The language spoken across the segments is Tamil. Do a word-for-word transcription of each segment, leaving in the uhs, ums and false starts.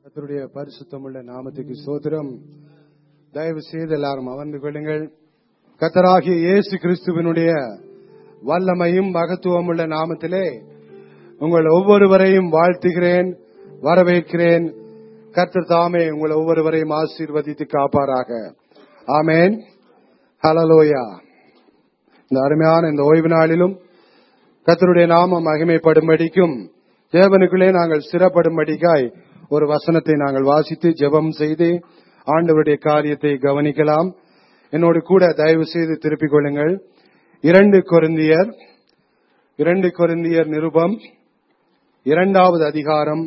கர்த்தருடைய பரிசுத்தமுள்ள நாமத்துக்கு ஸ்தோத்திரம். தயவு செய்து எல்லாரும் அமர்ந்து கொள்ளுங்கள். கர்த்தராகிய இயேசு கிறிஸ்துவினுடைய வல்லமையும் மகத்துவமுள்ள நாமத்திலே உங்கள் ஒவ்வொருவரையும் வாழ்த்துகிறேன், வரவேற்கிறேன். கர்த்தர் தாமே உங்கள் ஒவ்வொருவரையும் ஆசீர்வதித்து காப்பாராக. ஆமேன். ஹல்லேலூயா. இந்த அருமையான இந்த ஓய்வு நாளிலும் கர்த்தருடைய நாமம் மகிமைப்படும்படிக்கும் தேவனுக்குள்ளே நாங்கள் ஸ்திரப்படும்படிக்காய் ஒரு வசனத்தை நாங்கள் வாசித்து ஜெபம் செய்து ஆண்டவருடைய காரியத்தை கவனிக்கலாம். என்னோடு கூட தயவு செய்து திருப்பிக் கொள்ளுங்கள். இரண்டு கொரிந்தியர் இரண்டு கொரிந்தியர் நிருபம் இரண்டாவது அதிகாரம்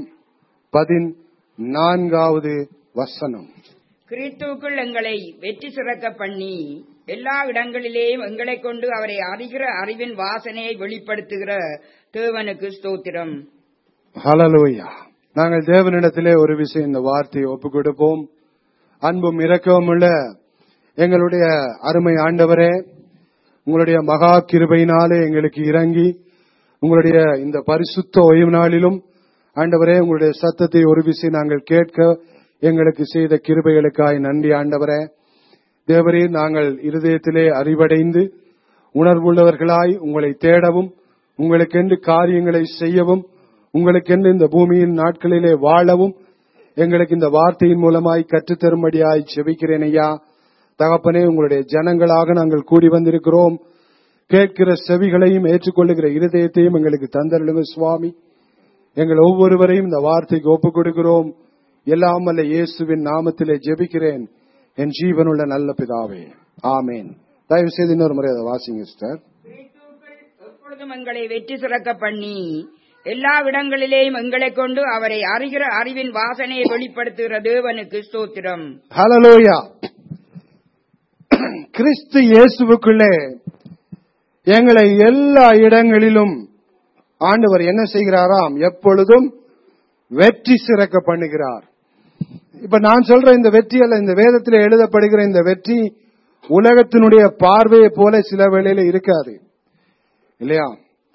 பதினான்காவது வசனம். கிறிஸ்துவுக்குள் எங்களை வெற்றி சிறக்க பண்ணி எல்லா இடங்களிலேயும் எங்களை கொண்டு அவரை அறிகிற அறிவின் வாசனையை வெளிப்படுத்துகிற தேவனுக்கு ஸ்தோத்திரம். ஹல்லேலூயா. நாங்கள் தேவனிடத்திலே ஒரு விஷயம் இந்த வார்த்தையை ஒப்புக் கொடுப்போம். அன்பும் இரக்கமும் உள்ள எங்களுடைய அருமை ஆண்டவரே, உங்களுடைய மகா கிருபையினாலே எங்களுக்கு இறங்கி உங்களுடைய இந்த பரிசுத்த ஓய்வு நாளிலும் ஆண்டவரே உங்களுடைய சத்தத்தை ஒரு விஷயம் நாங்கள் கேட்க எங்களுக்கு செய்த கிருபைகளுக்காய் நன்றி ஆண்டவரே. தேவரே, நாங்கள் இருதயத்திலே அறிவடைந்து உணர்வுள்ளவர்களாய் உங்களை தேடவும் உங்களுக்கென்று காரியங்களை செய்யவும் உங்களுக்கென்று இந்த பூமியின் நாட்களிலே வாழவும் எங்களுக்கு இந்த வார்த்தையின் மூலமாய் கற்றுத்தரும்படியாய் செபிக்கிறேன் ஐயா. தகப்பனே, உங்களுடைய ஜனங்களாக நாங்கள் கூடி வந்திருக்கிறோம். கேட்கிற செவிகளையும் ஏற்றுக்கொள்ளுகிற இருதயத்தையும் எங்களுக்கு தந்தருளுங்க சுவாமி. எங்கள் ஒவ்வொருவரையும் இந்த வார்த்தைக்கு ஒப்புக் கொடுக்கிறோம். எல்லாம் அல்ல இயேசுவின் நாமத்திலே ஜெபிக்கிறேன் என் ஜீவனுள்ள நல்ல பிதாவே, ஆமேன். தயவு செய்து இன்னொரு முறை அதை வாசிங்க சிஸ்டர். எப்பொழுதும் எங்களை வெற்றி சிறக்க பண்ணி எல்லா இடங்களிலேயும் எங்களை கொண்டு அவரை அறிகிற அறிவின் வாசனையை வெளிப்படுத்துகிற தேவனுக்கு ஸ்தோத்திரம். ஹல்லேலூயா. கிறிஸ்து இயேசுவுக்குள்ளே எங்களை எல்லா இடங்களிலும் ஆண்டவர் என்ன செய்கிறாராம்? எப்பொழுதும் வெற்றி சிறக்க பண்ணுகிறார். இப்ப நான் சொல்ற இந்த வெற்றி அல்ல, இந்த வேதத்தில் எழுதப்படுகிற இந்த வெற்றி உலகத்தினுடைய பார்வையை போல சில வேளையில இருக்காது இல்லையா?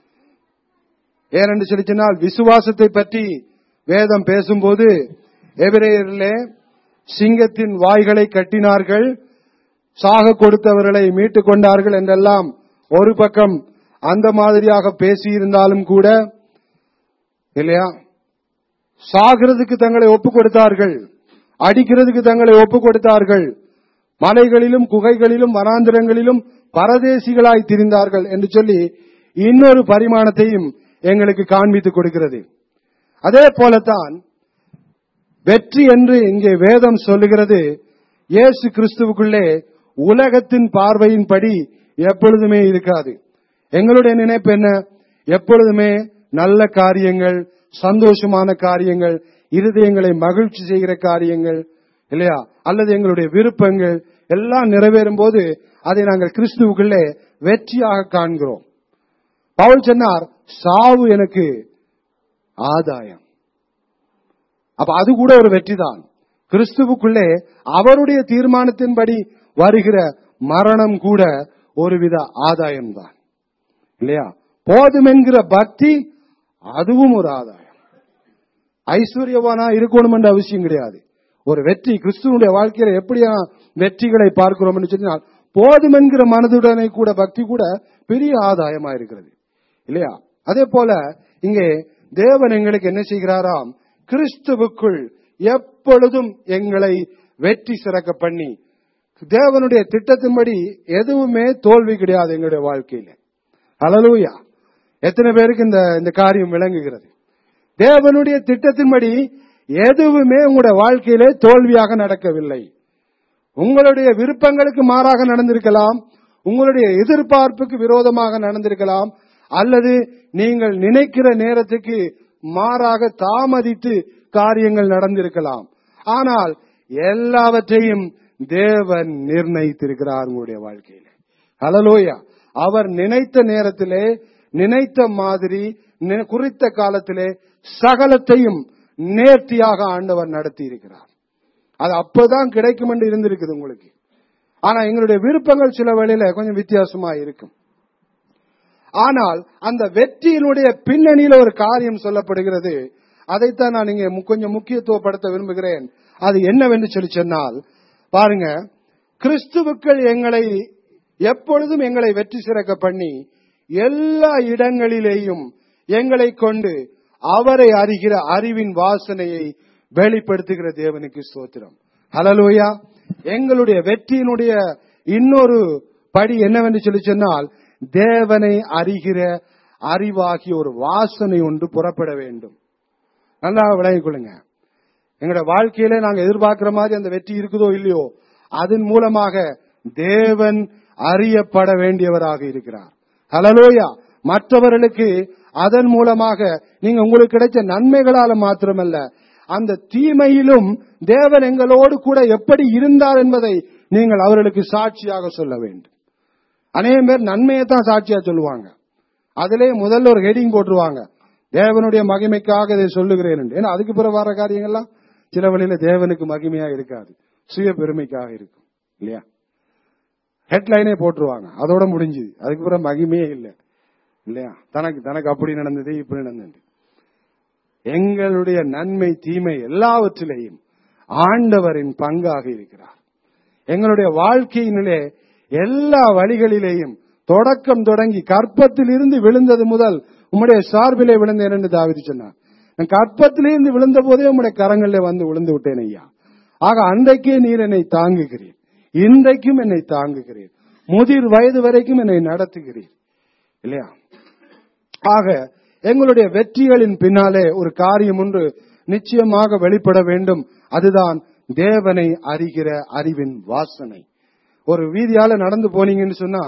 ஏனென்று சொல்லி சொன்னால், விசுவாசத்தை பற்றி வேதம் பேசும்போது எபிரேயரிலே சிங்கத்தின் வாய்களை கட்டினார்கள், சாக கொடுத்தவர்களை மீட்டுக் கொண்டார்கள் என்றெல்லாம் ஒரு பக்கம் அந்த மாதிரியாக பேசியிருந்தாலும் கூட இல்லையா, சாகிறதுக்கு தங்களை ஒப்புக் கொடுத்தார்கள், அடிக்கிறதுக்கு தங்களை ஒப்புக் கொடுத்தார்கள், மலைகளிலும் குகைகளிலும் வனாந்திரங்களிலும் பரதேசிகளாய் திரிந்தார்கள் என்று சொல்லி இன்னொரு பரிமாணத்தையும் எங்களுக்கு காண்பித்துக் கொடுக்கிறது. அதே போலத்தான் வெற்றி என்று இங்கே வேதம் சொல்லுகிறது. இயேசு கிறிஸ்துவுக்குள்ளே உலகத்தின் பார்வையின்படி எப்பொழுதுமே இருக்காது. எங்களுடைய நினைப்பு என்ன? எப்பொழுதுமே நல்ல காரியங்கள், சந்தோஷமான காரியங்கள், இருதயங்களை மகிழ்ச்சி செய்கிற காரியங்கள் இல்லையா, அல்லது எங்களுடைய விருப்பங்கள் எல்லாம் நிறைவேறும் போது அதை நாங்கள் கிறிஸ்துவுக்குள்ளே வெற்றியாக காண்கிறோம். பவுல் சொன்னார், சாவு எனக்கு ஆதாயம். அப்ப அது கூட ஒரு வெற்றி தான். கிறிஸ்துவுக்குள்ளே அவருடைய தீர்மானத்தின்படி வருகிற மரணம் கூட ஒருவித ஆதாயம் தான் இல்லையா? போதும் என்கிற பக்தி அதுவும் ஒரு ஆதாயம். ஐஸ்வர்யவானா இருக்கணும் என்ற அவசியம் கிடையாது. ஒரு வெற்றி கிறிஸ்துவனுடைய வாழ்க்கையில எப்படியா வெற்றிகளை பார்க்கிறோம் என்று சொன்னால், போதும் என்கிற மனதுடனே கூட பக்தி கூட பெரிய ஆதாயமா இருக்கிறது இல்லையா? அதே போல இங்கே தேவன் எங்களுக்கு என்ன செய்கிறாராம்? கிறிஸ்துவுக்குள் எப்பொழுதும் எங்களை வெற்றி சிறக்க பண்ணி, தேவனுடைய திட்டத்தின்படி எதுவுமே தோல்வி கிடையாது எங்களுடைய வாழ்க்கையில. ஹல்லேலூயா. எத்தனை பேருக்கு இந்த இந்த காரியம் விளங்குகிறது? தேவனுடைய திட்டத்தின்படி எதுவுமே உங்களுடைய வாழ்க்கையிலே தோல்வியாக நடக்கவில்லை. உங்களுடைய விருப்பங்களுக்கு மாறாக நடந்திருக்கலாம், உங்களுடைய எதிர்பார்ப்புக்கு விரோதமாக நடந்திருக்கலாம், அல்லது நீங்கள் நினைக்கிற நேரத்துக்கு மாறாக தாமதித்து காரியங்கள் நடந்திருக்கலாம். ஆனால் எல்லாவற்றையும் தேவன் நிர்ணயித்திருக்கிறார் உங்களுடைய வாழ்க்கையில. ஹல்லேலூயா. அவர் நினைத்த நேரத்திலே, நினைத்த மாதிரி, குறித்த காலத்திலே சகலத்தையும் நேர்த்தியாக ஆண்டவர் நடத்தி இருக்கிறார். அது அப்பதான் கிடைக்கும் என்று இருந்திருக்குது உங்களுக்கு. ஆனா எங்களுடைய விருப்பங்கள் சில வேளையில கொஞ்சம் வித்தியாசமா இருக்கும். ஆனால் அந்த வெற்றியினுடைய பின்னணியில ஒரு காரியம் சொல்லப்படுகிறது. அதைத்தான் நான் இங்கே கொஞ்சம் முக்கியத்துவப்படுத்த விரும்புகிறேன். அது என்னவென்று சொல்லி சொன்னால், பாருங்க, கிறிஸ்துவுக்கள் எங்களை எப்பொழுதும் எங்களை வெற்றி சிறக்க பண்ணி எல்லா இடங்களிலேயும் எங்களை கொண்டு அவரை அறிகிற அறிவின் வாசனையை வெளிப்படுத்துகிற தேவனுக்கு ஸ்தோத்திரம். ஹல்லேலூயா. எங்களுடைய வெற்றியினுடைய இன்னொரு படி என்னவென்று சொல்லி சொன்னால், தேவனை அறிகிற அறிவாகிய ஒரு வாசனை ஒன்று புறப்பட வேண்டும். நல்லா விளங்கிக் கொள்ளுங்க. எங்களோட வாழ்க்கையில நாங்க எதிர்பார்க்கிற மாதிரி அந்த வெற்றி இருக்குதோ இல்லையோ, அதன் மூலமாக தேவன் அறியப்பட வேண்டியவராக இருக்கிறார். ஹல்லேலூயா. மற்றவர்களுக்கு அதன் மூலமாக நீங்க உங்களுக்கு கிடைச்ச நன்மைகளால மாத்திரமல்ல, அந்த தீமையிலும் தேவன் எங்களோடு கூட எப்படி இருந்தார் என்பதை நீங்கள் அவர்களுக்கு சாட்சியாக சொல்ல வேண்டும். அநேக பேர் நன்மையை தான் சாட்சியா சொல்லுவாங்க. அதிலே முதல்ல ஒரு ஹெடிங் போட்டுருவாங்க, தேவனுடைய மகிமைக்காக இதை சொல்லுகிறேன். ஏன்னா அதுக்கு பிறகு வர காரியங்கள்லாம் சில வழியில தேவனுக்கு மகிமையா இருக்காது, சுய பெருமைக்காக இருக்கும் இல்லையா. ஹெட்லைனே போட்டுருவாங்க, அதோட முடிஞ்சுது. அதுக்கு பிறகு மகிமையே இல்லை இல்லையா. தனக்கு தனக்கு அப்படி நடந்தது இப்படி நடந்தது. எங்களுடைய நன்மை தீமை எல்லாவற்றிலேயும் ஆண்டவரின் பங்காக இருக்கிறார். எங்களுடைய வாழ்க்கையினிலே எல்லா வழிகளிலேயும் தொடக்கம் தொடங்கி கற்பத்தில் இருந்து விழுந்தது முதல் உம்முடைய சார்பிலே விழுந்தேன் என்று தாவீது சொன்னார். நான் கற்பத்திலிருந்து விழுந்த போதே உம்முடைய கரங்களிலே வந்து விழுந்து விட்டேன் ஐயா. ஆக அன்றைக்கே நீர் என்னை தாங்குகிறீர், இன்றைக்கும் என்னை தாங்குகிறீர், முதிர் வயது வரைக்கும் என்னை நடத்துகிறீர் இல்லையா. ஆக எங்களுடைய வெற்றிகளின் பின்னாலே ஒரு காரியம் ஒன்று நிச்சயமாக வெளிப்பட வேண்டும். அதுதான் தேவனை அறிகிற அறிவின் வாசனை. ஒரு வீதியால நடந்து போனீங்கன்னு சொன்னா,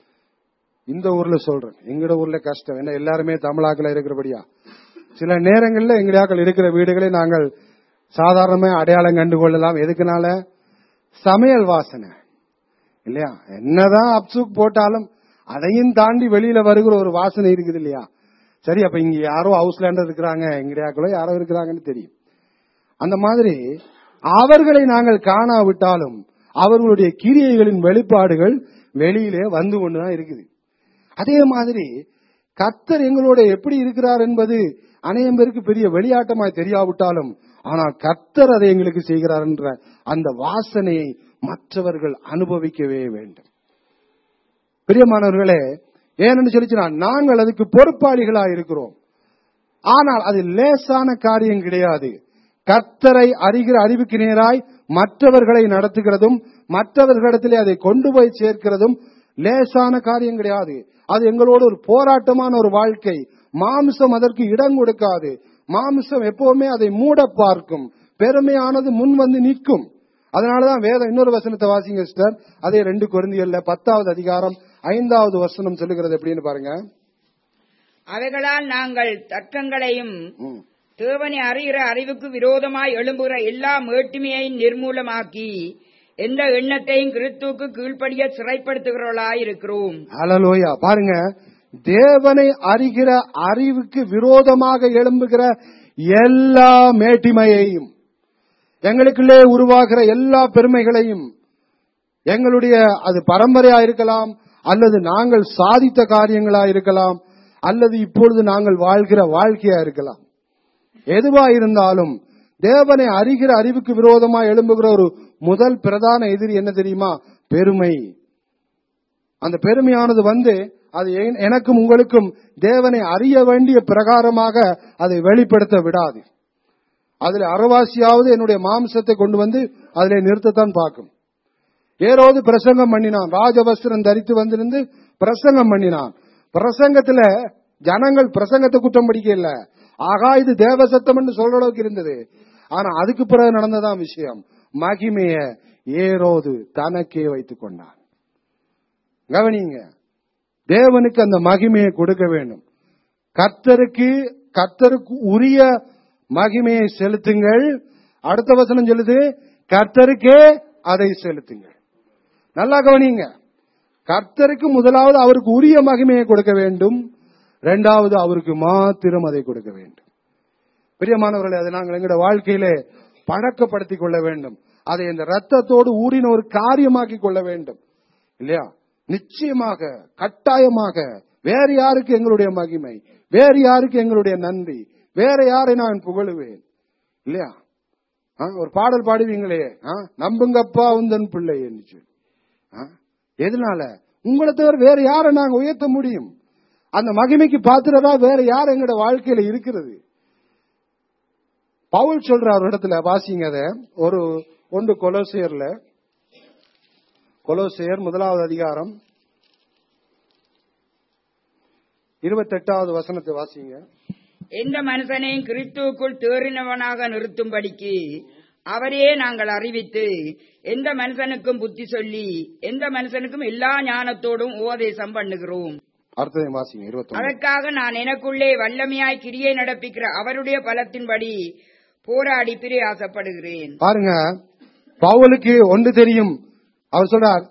இந்த ஊர்ல சொல்றேன், எங்கட ஊர்ல கஷ்டம், ஏன்னா எல்லாருமே தமிழாக்கள் இருக்கிறபடியா சில நேரங்கள்ல எங்கடையாக்கள் இருக்கிற வீடுகளை நாங்கள் சாதாரணமா அடையாளம் கண்டு கொள்ளலாம். எதுக்குனால? சமையல் வாசனை இல்லையா. என்னதான் அப்சூக் போட்டாலும் அதையும் தாண்டி வெளியில வருகிற ஒரு வாசனை இருக்குது இல்லையா. சரி, அப்ப இங்க யாரோ ஹவுஸ்லேண்டர் இருக்கிறாங்க, எங்கடையாக்களோ யாரோ இருக்கிறாங்கன்னு தெரியும். அந்த மாதிரி அவர்களை நாங்கள் காணாவிட்டாலும் அவர்களுடைய கிரியைகளின் வெளிப்பாடுகள் வெளியிலே வந்து கொண்டுதான் இருக்குது. அதே மாதிரி கர்த்தர் எங்களோட எப்படி இருக்கிறார் என்பது அநேகம் பேருக்கு பெரிய வெளியாட்டமாய் தெரியாவிட்டாலும், ஆனால் கர்த்தர் அதை எங்களுக்கு செய்கிறார் என்ற அந்த வாசனையை மற்றவர்கள் அனுபவிக்கவே வேண்டும். பிரியமானவர்களே, ஏனென்று சொல்லிச்சுனா நாங்கள் அதுக்கு பொறுப்பாளிகளா இருக்கிறோம். ஆனால் அது லேசான காரியம் கிடையாது. கர்த்தரை அறிகிற அறிவுக்கு நேராய் மற்றவர்களை நடத்துகிறதும் மற்றவர்களிடத்திலே அதை கொண்டு போய் சேர்க்கிறதும் லேசான காரியம் கிடையாது. அது எங்களோட ஒரு போராட்டமான ஒரு வாழ்க்கை. மாம்சம் அதற்கு இடம் கொடுக்காது. மாம்சம் எப்பவுமே அதை மூட பார்க்கும். பெருமையானது முன் வந்து நிற்கும். அதனாலதான் வேதம் இன்னொரு வசனத்தை வாசிங்க சிஸ்டர். அதே ரெண்டு கொரிந்தியர்ல பத்தாவது அதிகாரம் ஐந்தாவது வசனம் சொல்லுகிறது எப்படின்னு பாருங்க. அவைகளால் நாங்கள் தர்க்கங்களையும் தேவனை அறிகிற அறிவுக்கு விரோதமாய் எழும்புகிற எல்லா மேட்டுமையையும் நிர்மூலமாக்கி எந்த எண்ணத்தையும் கிறிஸ்துவுக்கு கீழ்ப்படிய சிறைப்படுத்துகிறவர்களாய் இருக்கிறோம். ஹல்லேலூயா. பாருங்க, தேவனை அறிகிற அறிவுக்கு விரோதமாக எழும்புகிற எல்லா மேட்டிமையையும், எங்களுக்குள்ளே உருவாகிற எல்லா பெருமைகளையும், எங்களுடைய அது பரம்பரையா இருக்கலாம், அல்லது நாங்கள் சாதித்த காரியங்களா இருக்கலாம், அல்லது இப்பொழுது நாங்கள் வாழ்கிற வாழ்க்கையா இருக்கலாம். எதுவா இருந்தாலும் தேவனை அறிகிற அறிவுக்கு விரோதமா எழும்புகிற ஒரு முதல் பிரதான எதிரி என்ன தெரியுமா? பெருமை. அந்த பெருமையானது வந்து அது எனக்கும் உங்களுக்கும் தேவனை அறிய வேண்டிய பிரகாரமாக அதை வெளிப்படுத்த விடாது. அதுல அறவாசியாவது என்னுடைய மாம்சத்தை கொண்டு வந்து அதிலே நிறுத்தத்தான் பார்க்கும். ஏரோது பிரசங்கம் பண்ணினான், ராஜவஸ்திரம் தரித்து வந்திருந்து பிரசங்கம் பண்ணினான். பிரசங்கத்துல ஜனங்கள் பிரசங்கத்தை குற்றம் படிக்க இல்ல, ஆகா இது தேவ சத்தம் என்று சொல்ற அளவுக்கு இருந்தது. ஆனா அதுக்கு பிறகு நடந்ததான் விஷயம். மகிமைய ஏரோது தனக்கே வைத்துக் கொண்டான். கவனிங்க, தேவனுக்கு அந்த மகிமையை கொடுக்க வேண்டும். கர்த்தருக்கு கர்த்தருக்கு உரிய மகிமையை செலுத்துங்கள். அடுத்த வசனம் சொல்லுது, கர்த்தருக்கே அதை செலுத்துங்கள். நல்லா கவனிங்க, கர்த்தருக்கு முதலாவது அவருக்கு உரிய மகிமையை கொடுக்க வேண்டும், இரண்டாவது அவருக்கு மாத்திரம் அதை கொடுக்க வேண்டும். பிரியமானவர்களே, அதை நாங்கள் எங்களுடைய வாழ்க்கையிலே பழக்கப்படுத்திக் கொள்ள வேண்டும். அதை இந்த ரத்தத்தோடு ஊறின ஒரு காரியமாக்கி கொள்ள வேண்டும் இல்லையா. நிச்சயமாக கட்டாயமாக வேறு யாருக்கு எங்களுடைய மகிமை, வேறு யாருக்கு எங்களுடைய நன்றி, வேற யாரை நான் புகழுவேன்? இல்லையா? ஒரு பாடல் பாடுவீங்களே, நம்புங்கப்பா உந்தன் பிள்ளை என்று. எதனால? உங்களை தவிர வேற யாரை நாங்க உயர்த்த முடியும்? அந்த மகிமைக்கு பாத்திரதா வேற யார் எங்களோட வாழ்க்கையில இருக்கிறது? பவுல் சொல்ற ஒரு இடத்துல வாசிங்க, அத ஒரு ஒன்று கொலோசியர்ல, கொலோசியர் முதலாவது அதிகாரம் இருபத்தி எட்டாவது வசனத்தை வாசிங்க. எந்த மனுஷனையும் கிறிஸ்துவுக்குள் தேறினவனாக நிறுத்தும்படிக்கு அவரையே நாங்கள் அறிவித்து, எந்த மனுஷனுக்கும் புத்தி சொல்லி, எந்த மனுஷனுக்கும் எல்லா ஞானத்தோடும் உபதேசம் பண்ணுகிறோம். அர்த்தம் வாசிங்க. இருபத்தி அதற்காக நான் எனக்குள்ளே வல்லமையாய் கிரியை நடப்பிக்கிற அவருடைய பலத்தின்படி போராடி பிரயாசப்படுகிறேன். பாருங்க, பவுலுக்கு ஒன்று தெரியும். அவர் சொல்றார்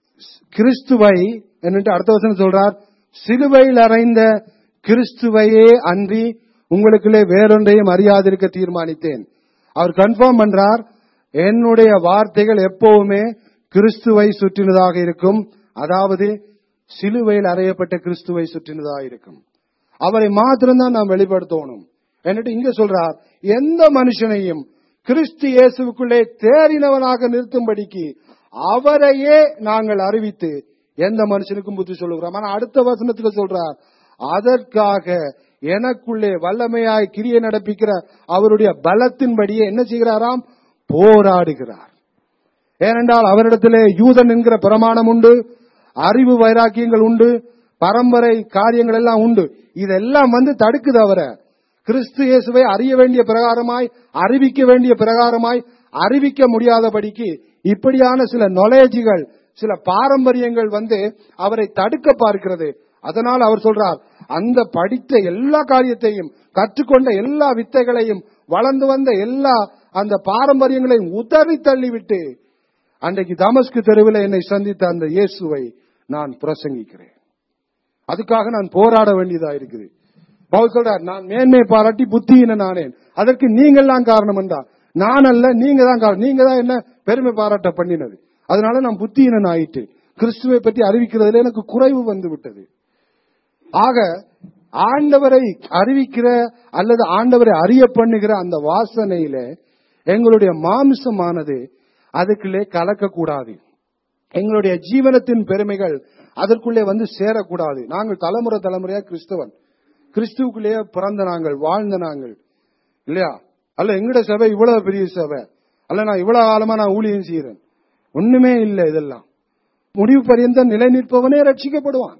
கிறிஸ்துவை என்று. அடுத்த வசனம் சொல்றார், சிலுவையில் அறைந்த கிறிஸ்துவையே அன்றி உங்களுக்குள்ளே வேறொன்றையும் அறியாதிருக்க தீர்மானித்தேன். அவர் கன்ஃபார்ம் பண்றார், என்னுடைய வார்த்தைகள் எப்பவுமே கிறிஸ்துவை சுற்றினதாக இருக்கும். அதாவது சிலுவையில் அறையப்பட்ட கிறிஸ்துவை சுற்றினதாக இருக்கும். அவரை மாத்திரம்தான் நாம் வெளிப்படுத்தணும். എന്നിട്ട് இங்க சொல்றார், எந்த மனுஷனையும் கிறிஸ்து இயேசுவுக்குள்ளே தேறினவனாக நிறுத்தும்படிக்கு அவரையே நாங்கள் அறிவித்து எந்த மனுஷனுக்கும் புத்தி சொல்லுகிறோம். ஆனா அடுத்த வசனத்துல சொல்றார், அதற்காக எனக்குள்ளே வல்லமையாய் கிரியை நடப்பிக்கிற அவருடைய பலத்தின்படியே என்ன செய்கிறாராம்? போராடுகிறார். ஏனென்றால் அவரிடத்திலே யூதன் என்கிற பிரமாணம் உண்டு, அறிவு வைராக்கியங்கள் உண்டு, பரம்பரை காரியங்கள் எல்லாம் உண்டு. இதெல்லாம் வந்து தடுக்குது அவரை. கிறிஸ்து இயேசுவை அறிய வேண்டிய பிரகாரமாய், அறிவிக்க வேண்டிய பிரகாரமாய் அறிவிக்க முடியாதபடிக்கு இப்படியான சில நாலேஜ்கள், சில பாரம்பரியங்கள் வந்து அவரை தடுக்க பார்க்கிறது. அதனால் அவர் சொல்றார், அந்த படித்த எல்லா காரியத்தையும், கற்றுக்கொண்ட எல்லா வித்தைகளையும், வளர்ந்து வந்த எல்லா அந்த பாரம்பரியங்களையும் உதறி தள்ளிவிட்டு அன்றைக்கு தமஸ்கு தெருவில் என்னை சந்தித்த அந்த இயேசுவை நான் பிரசங்கிக்கிறேன். அதுக்காக நான் போராட வேண்டியதா இருக்குது. பவுல் சொல்றார், நான் மேன்மை பாராட்டி புத்தியின நானேன், அதற்கு நீங்கள் தான் காரணம் என்றார். நான் அல்ல, நீங்க தான் காரணம். நீங்க தான் என்ன பெருமை பாராட்ட பண்ணினது. அதனால நான் புத்தியினன் ஆயிட்டு கிறிஸ்துவை பற்றி அறிவிக்கிறதுல எனக்கு குறைவு வந்து விட்டது. ஆக ஆண்டவரை அறிவிக்கிற அல்லது ஆண்டவரை அறிய பண்ணுகிற அந்த வாசனையில எங்களுடைய மாமிசமானது அதுக்குள்ளே கலக்கக்கூடாது. எங்களுடைய ஜீவனத்தின் பெருமைகள் அதற்குள்ளே வந்து சேரக்கூடாது. நாங்கள் தலைமுறை தலைமுறையா கிறிஸ்தவன், கிறிஸ்துவுக்குள்ளேயே பிறந்த நாங்கள், வாழ்ந்த நாங்கள், இல்லையா? அல்ல எங்கட சபை இவ்வளவு பெரிய சபை, அல்ல நான் இவ்வளவு காலமா நான் ஊழியம் செய்யறேன், ஒண்ணுமே இல்லை. இதெல்லாம் முடிவு பரியந்தம் நிலை நிற்பவனே ரட்சிக்கப்படுவான்.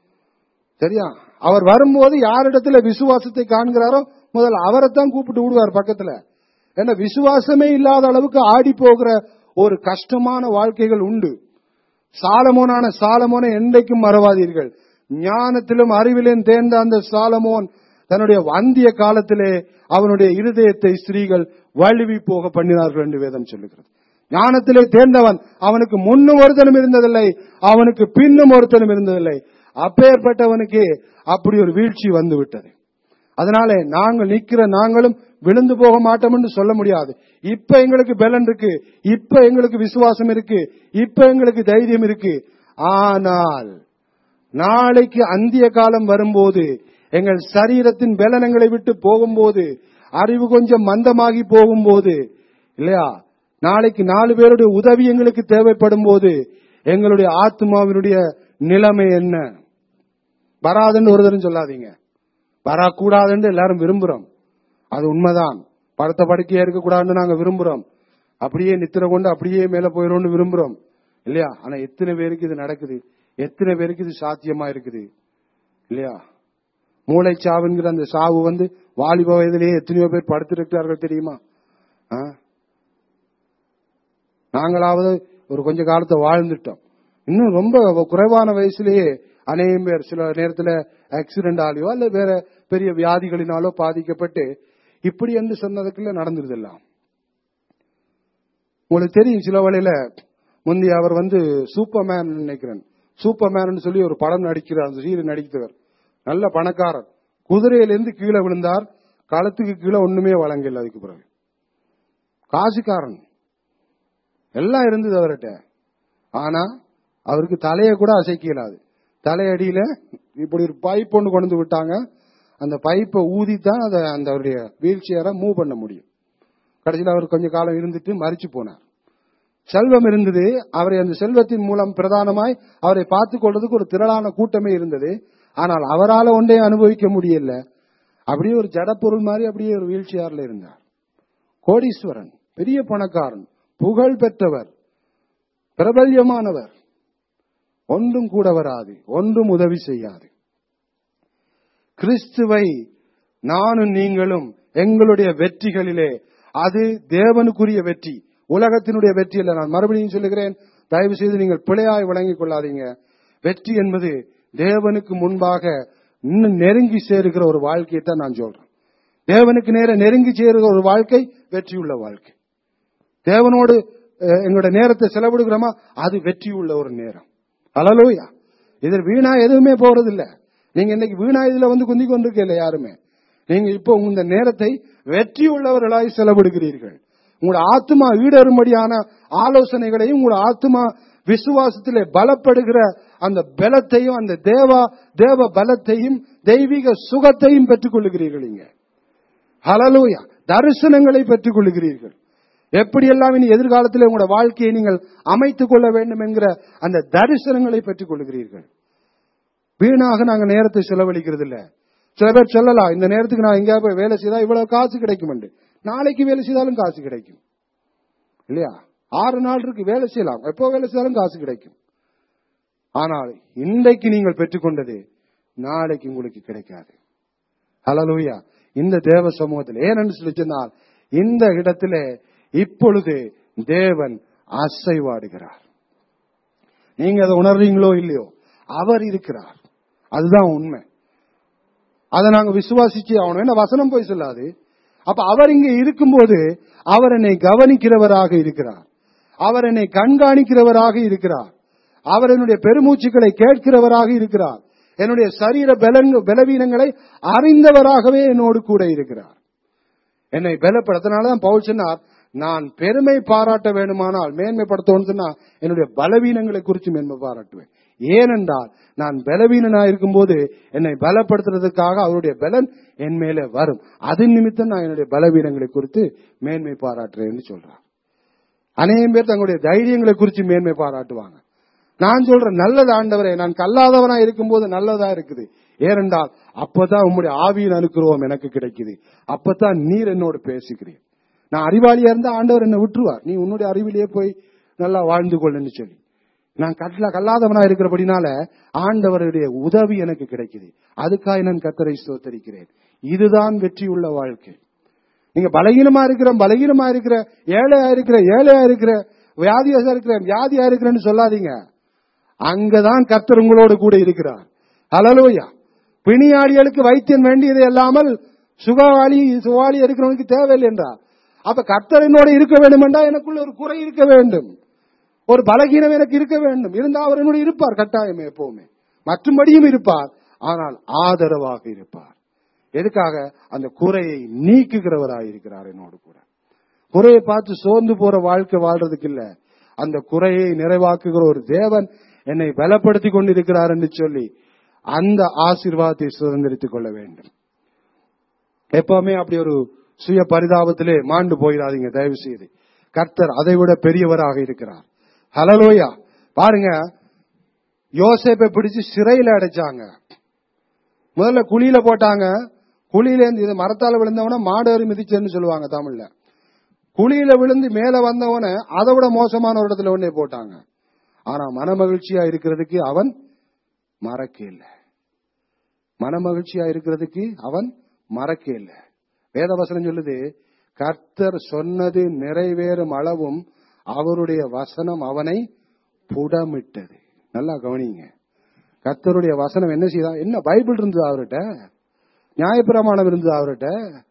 சரியா? அவர் வரும்போது யாரிடத்துல விசுவாசத்தை காண்கிறாரோ முதல்ல அவரைத்தான் கூப்பிட்டு விடுவார் பக்கத்துல. ஏன்னா விசுவாசமே இல்லாத அளவுக்கு ஆடி போகிற ஒரு கஷ்டமான வாழ்க்கைகள் உண்டு. சாலமோனான சாலமோனை என்றைக்கும் மறவாதீர்கள். ஞானத்திலும் அறிவிலும் தேர்ந்த அந்த சாலமோன் தன்னுடைய அந்திய காலத்திலே அவனுடைய இருதயத்தை ஸ்திரீகள் வழுவி போக பண்ணினார்கள் என்று வேதம் சொல்லுகிறது. ஞானத்திலே தேர்ந்தவன், அவனுக்கு முன்னும் ஒருத்தனும் இருந்ததில்லை, அவனுக்கு பின்னும் ஒருத்தனும் இருந்ததில்லை. அப்பேற்பட்டவனுக்கு அப்படி ஒரு வீழ்ச்சி வந்து விட்டது. அதனால நாங்கள் நிக்கிற நாங்களும் விழுந்து போக மாட்டோம் என்று சொல்ல முடியாது. இப்ப எங்களுக்கு பலன் இருக்கு, இப்ப எங்களுக்கு விசுவாசம் இருக்கு, இப்ப எங்களுக்கு தைரியம் இருக்கு. ஆனால் நாளைக்கு அந்திய காலம் வரும்போது, எங்கள் சரீரத்தின் பலனங்களை விட்டு போகும்போது, அறிவு கொஞ்சம் மந்தமாகி போகும்போது, இல்லையா, நாளைக்கு நாலு பேருடைய உதவி எங்களுக்கு தேவைப்படும் போது எங்களுடைய ஆத்மாவினுடைய நிலைமை என்ன? வராதுன்னு ஒரு தரம் சொல்லாதீங்க. வரக்கூடாதுன்னு எல்லாரும் விரும்புறோம், அது உண்மைதான். படுத்த படுக்கையா இருக்கக்கூடாதுன்னு நாங்க விரும்புறோம். அப்படியே நித்திர கொண்டு அப்படியே மேல போயிடும்னு விரும்புறோம், இல்லையா? ஆனா எத்தனை பேருக்கு இது நடக்குது? எத்தனை பேருக்கு இது சாத்தியமா இருக்குது? இல்லையா? மூளை சாவுங்கிற அந்த சாவு வந்து வாலிப வயதிலேயே எத்தனையோ பேர் படுத்திருக்கிறார்கள் தெரியுமா? நாங்களாவது ஒரு கொஞ்ச காலத்தை வாழ்ந்துட்டோம். இன்னும் ரொம்ப குறைவான வயசுலேயே அநேகம் பேர் சில நேரத்தில் ஆக்சிடென்ட் ஆலையோ அல்ல வேற பெரிய வியாதிகளினாலோ பாதிக்கப்பட்டு இப்படி என்று சொன்னதுக்குள்ள நடந்துருதெல்லாம். உங்களுக்கு தெரியும், சில வழியில முந்தைய அவர் வந்து சூப்பர்மேன் நினைக்கிறேன், சூப்பர்மேன் சொல்லி ஒரு படம் நடிக்கிறார். அந்த சீரியல் நடித்தவர் நல்ல பணக்காரர். குதிரையிலிருந்து கீழே விழுந்தார், களத்துக்கு கீழே ஒண்ணுமே வழங்கல. அதுக்கு பிறகு காசுக்காரன் எல்லாம் இருந்தது அவர்கிட்ட. ஆனா அவருக்கு தலையை கூட அசைக்க இயலாது. தலையடியில இப்படி ஒரு பைப் ஒன்று கொண்டு விட்டாங்க, அந்த பைப்பை ஊதித்தான் அதை அந்த அவருடைய வீல் சேரை மூவ் பண்ண முடியும். கடைசியில் அவர் கொஞ்ச காலம் இருந்துட்டு மறிச்சு போனார். செல்வம் இருந்தது, அவரை அந்த செல்வத்தின் மூலம் பிரதானமாய் அவரை பார்த்துக் கொள்றதுக்கு ஒரு திரளான கூட்டமே இருந்தது. ஆனால் அவரால் ஒன்றே அனுபவிக்க முடியல. அப்படியே ஒரு ஜடப்பொருள் மாதிரி அப்படியே ஒரு வீல் சேர்ல இருந்தார். கோடீஸ்வரன், பெரிய பணக்காரன், புகழ் பெற்றவர், பிரபல்யமானவர், ஒன்றும் கூட வராது, ஒன்றும் உதவி செய்யாது. கிறிஸ்துவை நானும் நீங்களும் எங்களுடைய வெற்றிகளிலே, அது தேவனுக்குரிய வெற்றி, உலகத்தினுடைய வெற்றி அல்ல. நான் மறுபடியும் சொல்லுகிறேன், தயவு செய்து நீங்கள் பிழையாய் வழங்கிக் கொள்ளாதீங்க. வெற்றி என்பது தேவனுக்கு முன்பாக இன்னும் நெருங்கி சேருகிற ஒரு வாழ்க்கையை தான் நான் சொல்றேன். தேவனுக்கு நேர நெருங்கி சேருகிற ஒரு வாழ்க்கை வெற்றியுள்ள வாழ்க்கை. தேவனோடு எங்களுடைய நேரத்தை செலவிடுகிறோமா, அது வெற்றியுள்ள ஒரு நேரம். அல்லேலூயா. இதில் வீணா எதுவுமே போறது இல்ல. நீங்க இன்னைக்கு வீணா இதுல வந்து குந்தி கொண்டிருக்கல யாருமே. நீங்க இப்போ உங்க நேரத்தை வெற்றி உள்ளவர்களாய் செலவிடுகிறீர்கள். உங்களோட ஆத்மா ஈடறும்படியான ஆலோசனைகளையும், உங்களோட ஆத்மா விசுவாசத்திலே பலப்படுகிற அந்த பலத்தையும், அந்த தேவா தேவ பலத்தையும், தெய்வீக சுகத்தையும் பெற்றுக் கொள்ளுகிறீர்கள். இங்க ஹல்லேலூயா. தரிசனங்களை பெற்றுக் கொள்ளுகிறீர்கள். எப்படியெல்லாம் இனி எதிர்காலத்தில் உங்களோட வாழ்க்கையை நீங்கள் அமைத்துக் கொள்ள வேண்டும் என்கிற அந்த தரிசனங்களை பெற்றுக் கொள்ளுகிறீர்கள். வீணாக நாங்க நேரத்தை செலவழிக்கிறது இல்ல. சில பேர் சொல்லலாம், இந்த நேரத்துக்கு நான் எங்கேயா போய் வேலை செய்தா இவ்வளவு காசு கிடைக்கும் என்று. நாளைக்கு வேலை செய்தாலும் காசு கிடைக்கும் இல்லையா? ஆறு நாள் இருக்கு, வேலை செய்யலாம், எப்போ வேலை செய்தாலும் காசு கிடைக்கும். ஆனால் இன்றைக்கு நீங்கள் பெற்றுக்கொண்டது நாளைக்கு உங்களுக்கு கிடைக்காது. ஹல்லேலூயா. இந்த தேவ சமூகத்தில் ஏனென்று சொல்லி சொன்னால், இந்த இடத்திலே இப்பொழுது தேவன் அசைவாடுகிறார். நீங்க அதை உணர்றீங்களோ இல்லையோ, அவர் இருக்கிறார். அதுதான் உண்மை. அதை நாங்க விசுவாசிச்சு ஆகணும். என்ன வசனம் போய் சொல்லாது. அப்ப அவர் இங்கே இருக்கும்போது அவர் என்னை கவனிக்கிறவராக இருக்கிறார். அவர் என்னை கண்காணிக்கிறவராக இருக்கிறார். அவர் என்னுடைய பெருமூச்சுக்களை கேட்கிறவராக இருக்கிறார். என்னுடைய சரீர பலவீனங்களை அறிந்தவராகவே என்னோடு கூட இருக்கிறார். என்னை பலப்படுத்தினால்தான் பவுல் சொன்னார், நான் பெருமை பாராட்ட வேண்டுமானால், மேன்மைப்படுத்தணும்னு சொன்னா என்னுடைய பலவீனங்களை குறித்து மேன்மை பாராட்டுவேன். ஏனென்றால் நான் பலவீனனா இருக்கும் போது என்னை பலப்படுத்துறதுக்காக அவருடைய பலன் என் மேல வரும். அதன் நிமித்தம் நான் என்னுடைய பலவீனங்களை குறித்து மேன்மை பாராட்டுறேன்னு சொல்றார். அநேகம் பேர் தங்களுடைய தைரியங்களை குறித்து மேன்மை பாராட்டுவாங்க. நான் சொல்றேன், நல்லது ஆண்டவரே, நான் கல்லாதவனா இருக்கும் போது நல்லதா இருக்குது. ஏனென்றால் அப்பதான் உங்களுடைய ஆவியின் அனுக்கிரகம் எனக்கு கிடைக்குது. அப்பதான் நீர் என்னோடு பேசுகிறேன். நான் அறிவாளியா இருந்தா ஆண்டவர் என்னை விட்டுருவார். நீ உன்னுடைய அறிவிலேயே போய் நல்லா வாழ்ந்து கொள்ளுன்னு சொல்லி. நான் கல்ல கல்லாதவனா இருக்கிறபடினால ஆண்டவருடைய உதவி எனக்கு கிடைக்குது. அதுக்காக நான் கர்த்தரை ஸ்தோத்திரிக்கிறேன். இதுதான் வெற்றி உள்ள வாழ்க்கை. நீங்க பலகீனமா இருக்கிற பலகீனமா இருக்கிற ஏழையா இருக்கிற ஏழையா இருக்கிற வியாதியா இருக்கிற வியாதியா இருக்கிறேன்னு சொல்லாதீங்க. அங்கதான் கர்த்தர் உங்களோடு கூட இருக்கிறார். ஹல்லேலூயா. பிணியாளிகளுக்கு வைத்தியம் வேண்டியது இல்லாமல் சுகவாளி சுகாளி இருக்கிறவனுக்கு தேவையில்லை என்றார். அப்ப கர்த்தர் என்னோட இருக்க வேண்டும் என்றா எனக்குள்ள ஒரு குறை இருக்க வேண்டும், ஒரு பலகீனம் எனக்கு இருக்க வேண்டும். இருந்தால் அவர் என்னோட இருப்பார் கட்டாயமே, எப்பவுமே மற்றும்படியும் இருப்பார். ஆனால் ஆதரவாக இருப்பார். எதுக்காக? அந்த குறையை நீக்குகிறவராக இருக்கிறார் என்னோடு கூட. குறையை பார்த்து சோர்ந்து போற வாழ்க்கை வாழ்றதுக்கு இல்ல, அந்த குறையை நிறைவாக்குகிற ஒரு தேவன் என்னை பலப்படுத்தி கொண்டிருக்கிறார் என்று சொல்லி அந்த ஆசீர்வாதத்தை சுதந்திரித்துக் கொள்ள வேண்டும். எப்பவுமே அப்படி ஒரு சுய பரிதாபத்திலே மாண்டு போயிடாதீங்க தயவு செய்து. கர்த்தர் அதை விட பெரியவராக இருக்கிறார். ஹல்லேலூயா. பாருங்க, யோசேப்பை பிடிச்சு சிறையில அடைச்சாங்க. முதல்ல குழியில போட்டாங்க. குழியில இருந்து மரத்தால விழுந்தவன மாடேறி மிதிச்சேன்னு சொல்லுவாங்க தமிழ்ல. குழியில விழுந்து மேல வந்தவன அதை விட மோசமான ஒரு இடத்துல ஒன்னே போட்டாங்க. ஆனா மனமகிழ்ச்சியா இருக்கிறதுக்கு அவன் மறக்க இல்லை. மனமகிழ்ச்சியா இருக்கிறதுக்கு அவன் மறக்க இல்லை. வேதவசனம் சொல்லுது, கர்த்தர் சொன்னது நிறைவேறும் அளவும் அவருடைய வசனம் அவனை புடமிட்டது. நல்லா கவனிங்க. கர்த்தருடைய வசனம் என்ன செய்தா? என்ன பைபிள் இருந்தது அவர்கிட்ட, நியாயப்பிரமாணம் இருந்தது அவர்கிட்ட,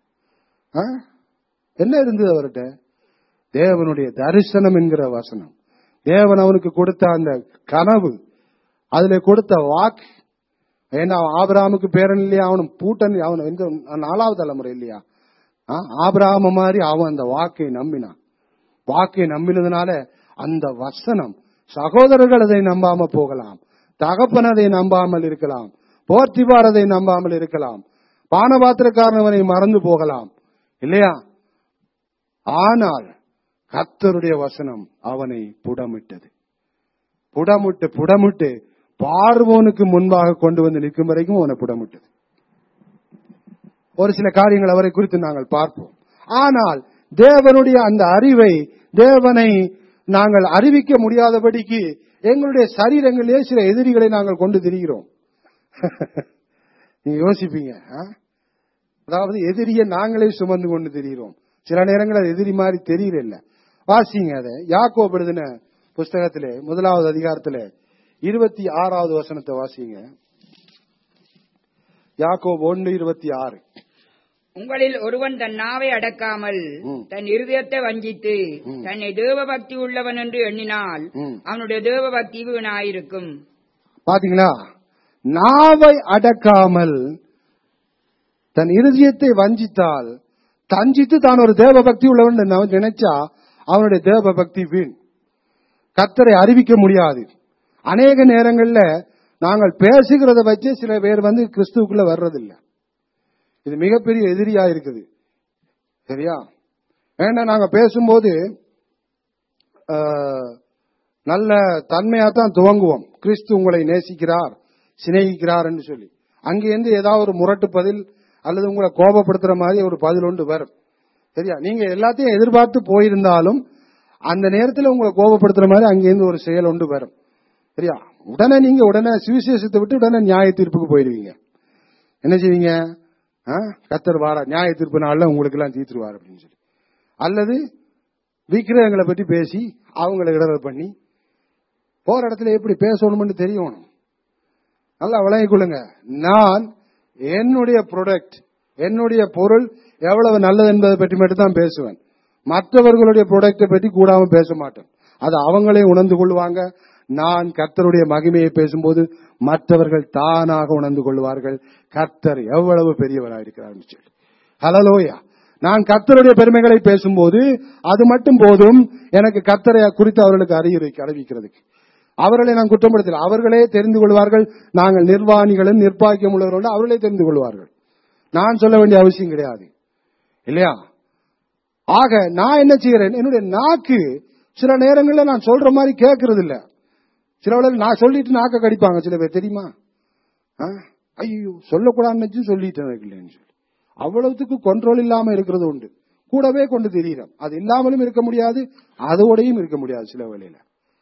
என்ன இருந்தது அவர்கிட்ட? தேவனுடைய தரிசனம் என்கிற வசனம். தேவன் அவனுக்கு கொடுத்த அந்த கனவு, அதுல கொடுத்த வாக்கு. ஏன்னா ஆபிரகாமுக்கு பேரன் இல்லையா, அவனும் பூட்டன், அவன் எந்த நாலாவது தலைமுறை இல்லையா? ஆபிரகாம மாதிரி அவன் அந்த வாக்கை நம்பினான். வாக்கை நம்பினதுனால அந்த வசனம், சகோதரர்கள் அதை நம்பாம போகலாம், தகப்பன் அதை நம்பாமல் இருக்கலாம், போர்த்திபார் அதை நம்பாமல் இருக்கலாம், பானபாத்திரக்காரன் அவனை மறந்து போகலாம் இல்லையா? ஆனால் கர்த்தருடைய வசனம் அவனை புடமிட்டது. புடமிட்டு புடமிட்டு பார்வோனுக்கு முன்பாக கொண்டு வந்து நிற்கும் வரைக்கும் அவனை புடமிட்டது. ஒரு சில காரியங்கள் அவரை குறித்து நாங்கள் பார்ப்போம். ஆனால் தேவனுடைய அந்த அறிவை, தேவனை நாங்கள் அறிவிக்க முடியாதபடிக்கு எங்களுடைய சரீரங்களிலே சில எதிரிகளை நாங்கள் கொண்டு திரிகிறோம். நீங்க யோசிப்பீங்க, அதாவது எதிரியை நாங்களே சுமந்து கொண்டு திரிகிறோம். சில நேரங்கள் அது எதிரி மாதிரி தெரியல. வாசிங்க அதை யாக்கோபு எழுதின புஸ்தகத்திலே முதலாவது அதிகாரத்திலே இருபத்தி ஆறாவது வசனத்தை வாசிங்க. யாக்கோபு ஒன்று இருபத்தி ஆறு. உங்களில் ஒருவன் தன் நாவை அடக்காமல் தன் இருதயத்தை வஞ்சித்து தன்னை தேவ பக்தி உள்ளவன் என்று எண்ணினால் அவனுடைய தேவ பக்தி வீணாயிருக்கும். பாத்தீங்களா? நாவை அடக்காமல் தன் இருதயத்தை வஞ்சித்தால், தஞ்சித்து தான் ஒரு தேவ பக்தி உள்ளவன் நினைச்சா அவனுடைய தேவ பக்தி வீண். கர்த்தரை அறிவிக்க முடியாது. அநேக நேரங்கள்ல நாங்கள் பேசுகிறத வச்சு சில பேர் வந்து கிறிஸ்துவுக்குள்ள வர்றதில்லை. இது மிகப்பெரிய எதிரியா இருக்குது. சரியா? ஏன்னா நாங்க பேசும்போது நல்ல தன்மையா தான் துவங்குவோம். கிறிஸ்து உங்களை நேசிக்கிறார், சிநேகிக்கிறார் என்று சொல்லி அங்கிருந்து ஏதாவது ஒரு முரட்டு பதில் அல்லது உங்களை கோபப்படுத்துற மாதிரி ஒரு பதில் ஒன்று வரும். சரியா? நீங்க எல்லாத்தையும் எதிர்பார்த்து போயிருந்தாலும் அந்த நேரத்தில் உங்களை கோபப்படுத்துற மாதிரி அங்கிருந்து ஒரு செயல் ஒன்று வரும். சரியா? உடனே நீங்க உடனே சுவிசேஷத்தை விட்டு உடனே நியாய தீர்ப்புக்கு போயிருவீங்க. என்ன செய்வீங்க? கர்த்தர் வாரா, நியாய தீர்ப்பு நாள்ல உங்களுக்கு எல்லாம் தீர்த்துருவார் அப்படின்னு சொல்லி, அல்லது விக்கிரகங்களை பற்றி பேசி அவங்களை இடர பண்ணி போற இடத்துல எப்படி பேசணும்னு தெரியணும். நல்லா விளங்கிக் கொள்ளுங்க. நான் என்னுடைய ப்ராடக்ட், என்னுடைய பொருள் எவ்வளவு நல்லது என்பதை பற்றி மட்டும் தான் பேசுவேன். மற்றவர்களுடைய ப்ராடக்டை பற்றி கூடாம பேச மாட்டேன். அது அவங்களே உணர்ந்து கொள்வாங்க. நான் கர்த்தருடைய மகிமையை பேசும்போது மற்றவர்கள் தானாக உணர்ந்து கொள்வார்கள் கர்த்தர் எவ்வளவு பெரியவராயிருக்கிறார் சொல்லி. ஹல்லேலூயா. நான் கர்த்தருடைய பெருமைகளை பேசும்போது அது மட்டும் போதும் எனக்கு கர்த்தரை குறித்து அவர்களுக்கு அறிவுரை அறிவிக்கிறதுக்கு. அவர்களை நான் குற்றப்படுத்தல, அவர்களே தெரிந்து கொள்வார்கள். நாங்கள் நிர்வாணிகளும் நிர்பாக்கியம் உள்ளவர்கள் அவர்களே தெரிந்து கொள்வார்கள். நான் சொல்ல வேண்டிய அவசியம் கிடையாது இல்லையா? ஆக நான் என்ன செய்கிறேன், என்னுடைய நாக்கு சில நேரங்களில் நான் சொல்ற மாதிரி கேட்கறது இல்ல. சில வேளை நான் சொல்லிட்டு நாக்க கடிப்பாங்க சில பேர், தெரியுமா? ஐயோ சொல்லக்கூடாதுன்னு சொல்லிட்டேன் இல்லைன்னு சொல்லி அவ்வளவுக்கு கண்ட்ரோல் இல்லாம இருக்கிறது உண்டு. கூடவே கொண்டு தெரியும். அது இல்லாமலும் இருக்க முடியாது, அதோடையும் இருக்க முடியாது. சில வேளையில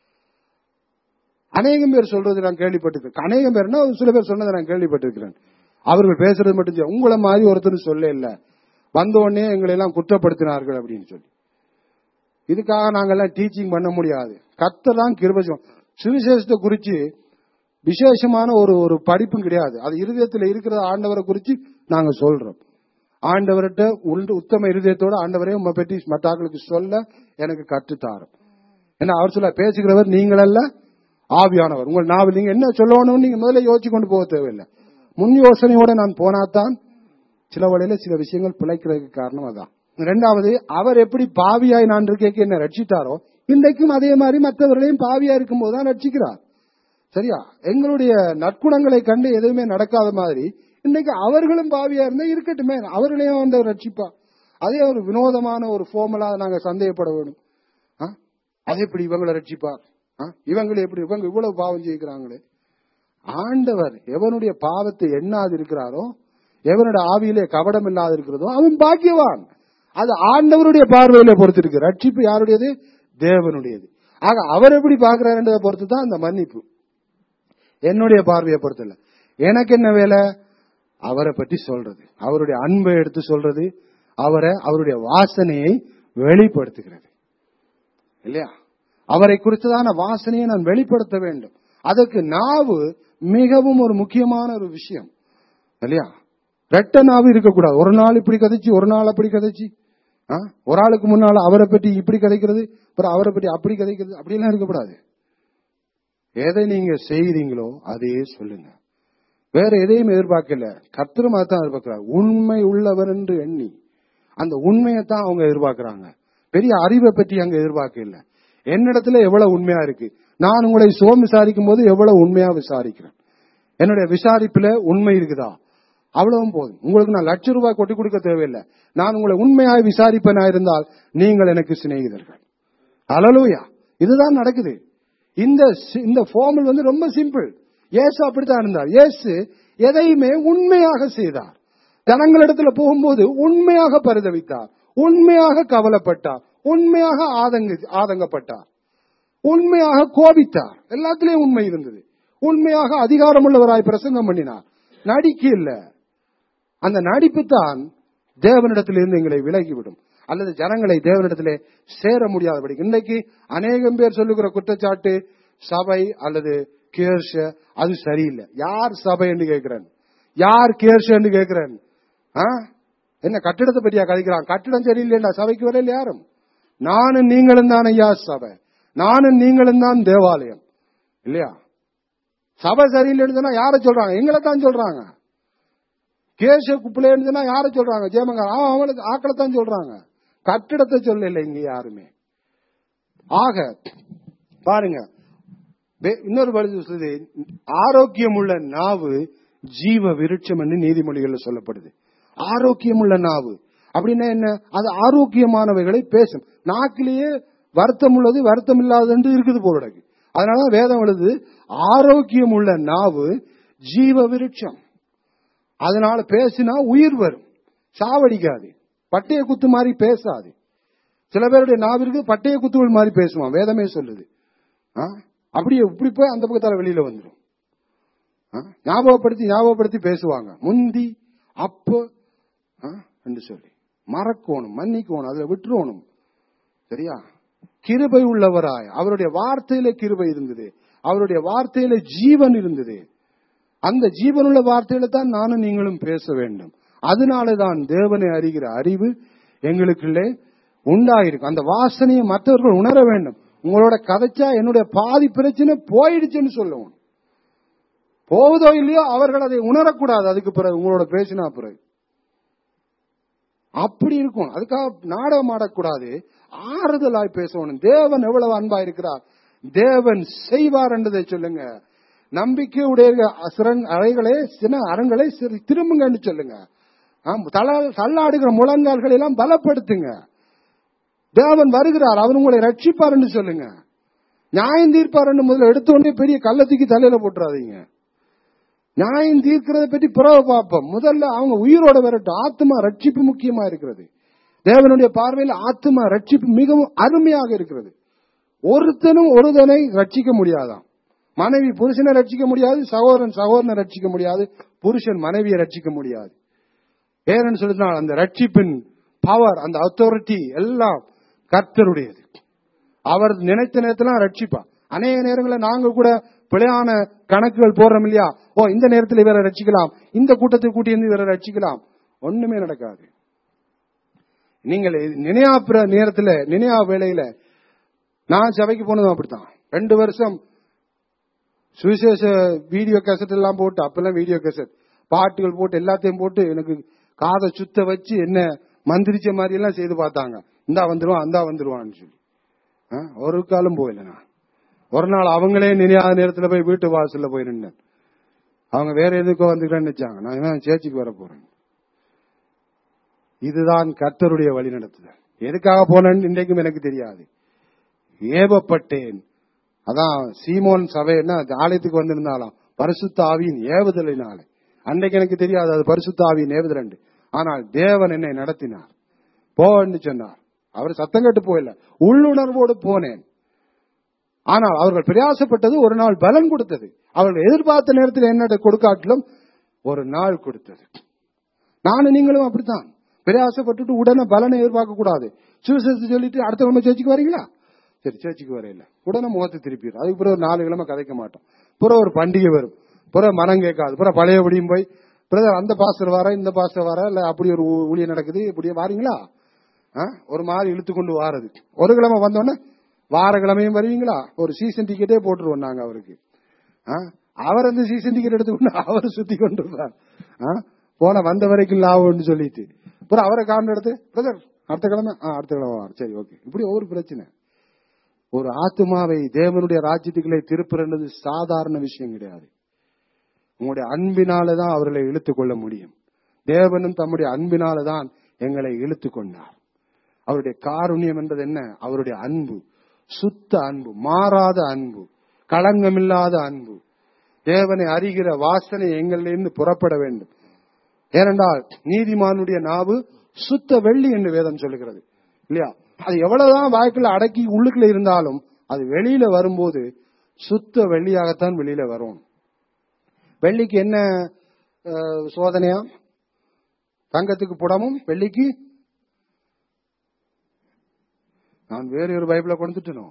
அநேகம் பேர் சொல்றது நான் கேள்விப்பட்டிருக்கேன். அநேகம் பேர்னா சில பேர் சொன்னதை நான் கேள்விப்பட்டிருக்கிறேன். அவர்கள் பேசுறது மட்டும் உங்களை மாதிரி ஒருத்தர் சொல்ல இல்ல, வந்த உடனே எங்களை எல்லாம் குற்றப்படுத்தினார்கள் அப்படின்னு சொல்லி. இதுக்காக நாங்கெல்லாம் டீச்சிங் பண்ண முடியாது. கர்த்தர் தான் கிருபை. சுவிசேஷத்தை குறிச்சு விசேஷமான ஒரு ஒரு படிப்பும் கிடையாது. அது இருதயத்தில் இருக்கிற ஆண்டவரை குறிச்சு நாங்க சொல்றோம். ஆண்டவர்கிட்ட உத்தம இருதயத்தோட ஆண்டவரே உங்களை பற்றி மற்றாக்களுக்கு சொல்ல எனக்கு கற்றுத்தாரும். ஏன்னா அவர் சொல்ல பேசுகிறவர் நீங்களல்ல ஆவியானவர். உங்கள் நாவல் நீங்க என்ன சொல்லணும்னு நீங்க முதல்ல யோசிச்சு கொண்டு போக தேவையில்லை. முன் யோசனையோட நான் போனாதான் சில வழியில சில விஷயங்கள் பிழைக்கிறதுக்கு காரணம் அதான். இரண்டாவது, அவர் எப்படி பாவியாய் நான் இருக்கேன் என்ன ரட்சித்தாரோ இன்றைக்கும் அதே மாதிரி மற்றவர்களையும் பாவியா இருக்கும் போதுதான் ரட்சிக்கிறார். சரியா? எங்களுடைய நற்குணங்களை கண்டு எதுவுமே நடக்காத மாதிரி இன்னைக்கு அவர்களும் பாவியா இருந்தா இருக்கட்டுமே, அவர்களையும் வந்து ரட்சிப்பா. அதே ஒரு வினோதமான ஒரு ஃபார்முலா நாங்க சந்தேகப்பட வேணும். அது எப்படி இவங்களை ரட்சிப்பார், இவங்களை எப்படி இவங்க இவ்வளவு பாவம் செய்கிறாங்களே. ஆண்டவர் எவனுடைய பாவத்தை எண்ணாது இருக்கிறாரோ, எவனுடைய ஆவியிலே கபடம் இல்லாது இருக்கிறதோ அவன் பாக்கியவான். அது ஆண்டவருடைய பார்வையில பொறுத்து இருக்கு. ரட்சிப்பு யாருடையது? தேவனுடையது. ஆக அவர் எப்படி பார்க்கிறார் பொறுத்து தான் அந்த மன்னிப்பு. என்னுடைய பார்வையை பொறுத்து இல்ல. எனக்கு என்ன வேலை? அவரை பற்றி சொல்றது, அவருடைய அன்பை எடுத்து சொல்றது, அவரை அவருடைய வாசனையை வெளிப்படுத்துகிறது இல்லையா? அவரை குறித்ததான வாசனையை நான் வெளிப்படுத்த வேண்டும். அதற்கு நாவு மிகவும் ஒரு முக்கியமான ஒரு விஷயம் இல்லையா? ரெட்ட நாவு இருக்கக்கூடாது. ஒரு நாள் இப்படி கதைச்சு ஒரு நாள் அப்படி கதைச்சு, ஒரு ஆளுக்கு முன்னால அவரை பற்றி இப்படி கதைக்கிறது, அப்புறம் அவரை பற்றி அப்படி கதைக்கிறது, அப்படியெல்லாம் இருக்கக்கூடாது. எதை நீங்க செய்யறீங்களோ அதையே சொல்லுங்க. வேற எதையும் எதிர்பார்க்கல. கர்த்தரும் அதான் எதிர்பார்க்கிறார். உண்மை உள்ளவர் என்று எண்ணி அந்த உண்மையைத்தான் அவங்க எதிர்பார்க்கிறாங்க. பெரிய அறிவை பற்றி அங்க எதிர்பார்க்கல. என்னிடத்துல எவ்வளவு உண்மையா இருக்கு, நான் உங்களை சோம் விசாரிக்கும் போது எவ்வளவு உண்மையா விசாரிக்கிறேன், என்னுடைய விசாரிப்புல உண்மை இருக்குதா, அவ்வளவும் போதும். உங்களுக்கு நான் லட்சம் ரூபாய் கொட்டி கொடுக்க தேவையில்லை. நான் உங்களை உண்மையாய் விசாரிப்பனா இருந்தால் நீங்கள் எனக்கு சிநேகிதர்கள். அல்லேலூயா. இதுதான் நடக்குது. இந்த இந்த ஃபார்முலா வந்து ரொம்ப சிம்பிள். இயேசு அப்படித்தான் இருந்தார். இயேசு எதையுமே உண்மையாக செய்தார். ஜனங்களிடத்துல போகும்போது உண்மையாக பரிதவித்தார், உண்மையாக கவலைப்பட்டார், உண்மையாக ஆதங்க ஆதங்கப்பட்டார், உண்மையாக கோபித்தார். எல்லாத்திலையும் உண்மை இருந்தது. உண்மையாக அதிகாரமுள்ளவராய் பிரசங்கம் பண்ணினார். நடிக்க இல்ல. அந்த நடிப்பு தான் தேவனிடத்திலிருந்து எங்களை விலகிவிடும், அல்லது ஜனங்களை தேவனிடத்திலே சேர முடியாதபடி. இன்னைக்கு அநேகம் பேர் சொல்லுகிற குற்றச்சாட்டு சபை அல்லது கேர்ஷ அது சரியில்லை. யார் சபை என்று கேட்கிறேன், யார் கேர்ஷ என்று கேட்கிறேன். என்ன கட்டிடத்தை பற்றியா கதைக்கிறான்? கட்டிடம் சரியில்லைன்னா சபைக்கு வரையில் யாரும்? நானும் நீங்களும் தான் ஐயா சபை, நானும் நீங்களும் தான் தேவாலயம் இல்லையா? சபை சரியில்லைன்னு சொன்னா யார சொல்றாங்க? எங்களை தான் சொல்றாங்க. கேஷ குப்பிலேன்னு சொன்னா யார சொல்றாங்க? ஜெயமங்க அவங்களுக்கு ஆக்களைத்தான் சொல்றாங்க, கட்டிடத்தை சொல்லல இங்க யாருமே. ஆக பாருங்க, இன்னொரு வழி ஆரோக்கியம் உள்ள நாவு ஜீவ விருட்சம் என்று நீதிமொழிகள் சொல்லப்படுது. ஆரோக்கியம் உள்ள நாவு அப்படின்னா என்ன? அது ஆரோக்கியமானவைகளை பேசும். நாக்கிலேயே வருத்தம் உள்ளது வருத்தம் இல்லாதது என்று இருக்குது போல. அதனால வேதம் எழுது ஆரோக்கியம் உள்ள நாவு ஜீவ விருட்சம். அதனால பேசினா உயிர் வரும், சாவடிக்காது, பட்டைய குத்து மாதிரி பேசாது. சில பேருடைய நாவிற்கு பட்டைய குத்துகள் மாதிரி பேசுவான், வேதமே சொல்லுது. அப்படியே இப்படி போய் அந்த பக்கத்தால வெளியில வந்துடும். ஞாபகப்படுத்தி ஞாபகப்படுத்தி பேசுவாங்க. முந்தி அப்ப என்று சொல்லி மறக்கணும், மன்னிக்கணும், அதுல விட்டுறணும். சரியா? கிருபை உள்ளவராய் அவருடைய வார்த்தையில கிருபை இருந்தது, அவருடைய வார்த்தையில ஜீவன் இருந்தது. அந்த ஜீவனுள்ள வார்த்தையில தான் நானும் நீங்களும் பேச வேண்டும். அதனாலதான் தேவனை அறிகிற அறிவு எங்களுக்குள்ளே உண்டாயிருக்கும். அந்த வாசனையை மற்றவர்கள் உணர வேண்டும். உங்களோட கதைச்சா என்னுடைய பாதி பிரச்சனை போயிடுச்சுன்னு சொல்லணும். போவதோ இல்லையோ அவர்கள் அதை உணரக்கூடாது. அதுக்கு பிறகு உங்களோட பேசினா பிறகு அப்படி இருக்கும். அதுக்காக நாடகம் ஆடக்கூடாது, ஆறுதலாய் பேசணும். தேவன் எவ்வளவு அன்பா இருக்கிறார், தேவன் செய்வார் என்றதை சொல்லுங்க. நம்பிக்கை உடைய அறைகளே சின்ன அரண்களை திரும்புங்கன்னு சொல்லுங்க. தள்ளாடுகிற முழங்கால்களை எல்லாம் பலப்படுத்துங்க. தேவன் வருகிறார், அவர் உங்களை ரட்சிப்பார் என்று சொல்லுங்க. நியாயம் தீர்ப்பார் என்று முதல்ல எடுத்தோடனே பெரிய கள்ளத்துக்கு தலையில போட்டுறாதீங்க. நியாயம் தீர்க்கிறத பற்றி பிறகு பார்ப்போம். முதல்ல அவங்க உயிரோட வரட்டும். ஆத்மா ரட்சிப்பு முக்கியமா இருக்கிறது. தேவனுடைய பார்வையில் ஆத்மா ரட்சிப்பு மிகவும் அருமையாக இருக்கிறது. ஒருத்தனும் ஒருதனை ரட்சிக்க முடியாதான். மனைவி புருஷனை ரட்சிக்க முடியாது, சகோதரன் சகோதரனை ரட்சிக்க முடியாது, புருஷன் மனைவியை ரட்சிக்க முடியாது. ஏன்னு சொல்லினால் அந்த ரட்சிப்பின் பவர், அந்த அத்தாரிட்டி எல்லாம் கர்த்தருடையது. அவர் நினைத்த நேரத்துல ரட்சிப்பா. அநேக நேரங்களில் நாங்க கூட பிழையான கணக்குகள் போடுறோம் இல்லையா? ஓ இந்த நேரத்தில் இவரை ரட்சிக்கலாம், இந்த கூட்டத்தை கூட்டி இருந்து இவரை ரட்சிக்கலாம். ஒண்ணுமே நடக்காது. நீங்கள் நினையாப்புற நேரத்துல நினையா வேளையில நான் சபைக்கு போனதும் அப்படித்தான். ரெண்டு வருஷம் சுவிசேஷ வீடியோ கேசட் எல்லாம் போட்டு, அப்பெல்லாம் வீடியோ கேசட் பாட்டுகள் போட்டு எல்லாத்தையும் போட்டு எனக்கு காதை சுத்த வச்சு என்ன மந்திரிச்ச மாதிரி எல்லாம் செய்து பார்த்தாங்க. இந்தா வந்துருவான் அந்தா வந்துருவான்னு சொல்லி ஒரு காலம் போயில. நான் ஒரு நாள் அவங்களே நினையாத நேரத்துல போய் வீட்டு வாசல்ல போய் நின்றேன். அவங்க வேற எதுக்கோ வந்துக்கிறேன்னு நினைச்சாங்க. நான் சேர்ச்சிக்கு வர போறேன். இதுதான் கர்த்தருடைய வழி நடத்துதல். எதுக்காக போனேன்னு இன்றைக்கும் எனக்கு தெரியாது. ஏவப்பட்டேன். அதான் சீமோன் சபை என்ன ஆலயத்துக்கு வந்திருந்தாலும் பரிசுத்த ஆவியின் ஏவுதலினால. அன்றைக்கு எனக்கு தெரியாது அது பரிசுத்த ஆவியின் ஏவுதல். ஆனால் தேவன் என்னை நடத்தினார். போன்னு சொன்னார். அவர் சத்தம் கேட்டு போயில, உள்ளுணர்வோடு போனேன். ஆனால் அவர்கள் பிரயாசப்பட்டது ஒரு நாள் பலன் கொடுத்தது. அவர்கள் எதிர்பார்த்த நேரத்தில் என்ன கொடுக்காட்டிலும் ஒரு நாள் கொடுத்தது. நானும் நீங்களும் அப்படித்தான் பிரயாசப்பட்டுட்டு உடனே பலனை எதிர்பார்க்க கூடாது. சுவிசேஷத்தை சொல்லிட்டு அடுத்த கிழமை சேர்ச்சிக்கு வரீங்களா? சரி சேர்ச்சிக்கு வரையில உடனே முகத்தை திருப்பிடும். அதுக்கு பிறகு ஒரு நாலு கிழமை கதைக்க மாட்டோம். பிறகு ஒரு பண்டிகை வரும், பிறகு மனம் கேட்காது, பிறகு பழையபடியும் போய் பிரதர் அந்த பாஸ்டர் வர இந்த பாஸ்டர் வர இல்ல அப்படி ஒரு ஊழியம் நடக்குது இப்படியே வாரீங்களா? ஒரு மாதிரி இழுத்து கொண்டு வாரது. ஒரு கிழமை வந்தோடனே வார கிழமையும் வருவீங்களா? ஒரு சீசன் டிக்கெட்டே போட்டுருவோம் நாங்க அவருக்கு. அவர் அந்த சீசன் டிக்கெட் எடுத்துக்கொண்டு அவரை சுத்தி கொண்டு போன வந்த வரைக்கும் லாபம்னு சொல்லிட்டு அப்புறம் அவரை காரணம் எடுத்து பிரதர் அடுத்த கிழமை அடுத்த கிழமை வார சரி ஓகே. இப்படி ஒவ்வொரு பிரச்சனை. ஒரு ஆத்மாவை தேவனுடைய ராஜ்யத்துக்களை திருப்புறது சாதாரண விஷயம் கிடையாது. உங்களுடைய அன்பினாலதான் அவர்களை இழுத்துக் கொள்ள முடியும். தேவனும் தம்முடைய அன்பினால்தான் எங்களை இழுத்து கொண்டார். அவருடைய காருண்யம் என்பது என்ன? அவருடைய அன்பு, சுத்த அன்பு, மாறாத அன்பு, களங்கமில்லாத அன்பு. தேவனை அறிகிற வாசனை எங்களிலிருந்து புறப்பட வேண்டும். ஏனென்றால் நீதிமானுடைய நாவு சுத்த வெள்ளி என்று வேதம் சொல்லுகிறது இல்லையா? அது எவ்வளவுதான் வாய்க்குள்ள அடக்கி உள்ளுக்குள்ள இருந்தாலும் அது வெளியில வரும்போது சுத்த வெள்ளியாகத்தான் வெளியில வரும். வெள்ளிக்கு என்ன சோதனையா? தங்கத்துக்கு புடமும் வெள்ளிக்கு, நான் வேற ஒரு பைபிளை கொடுத்துட்டேன்.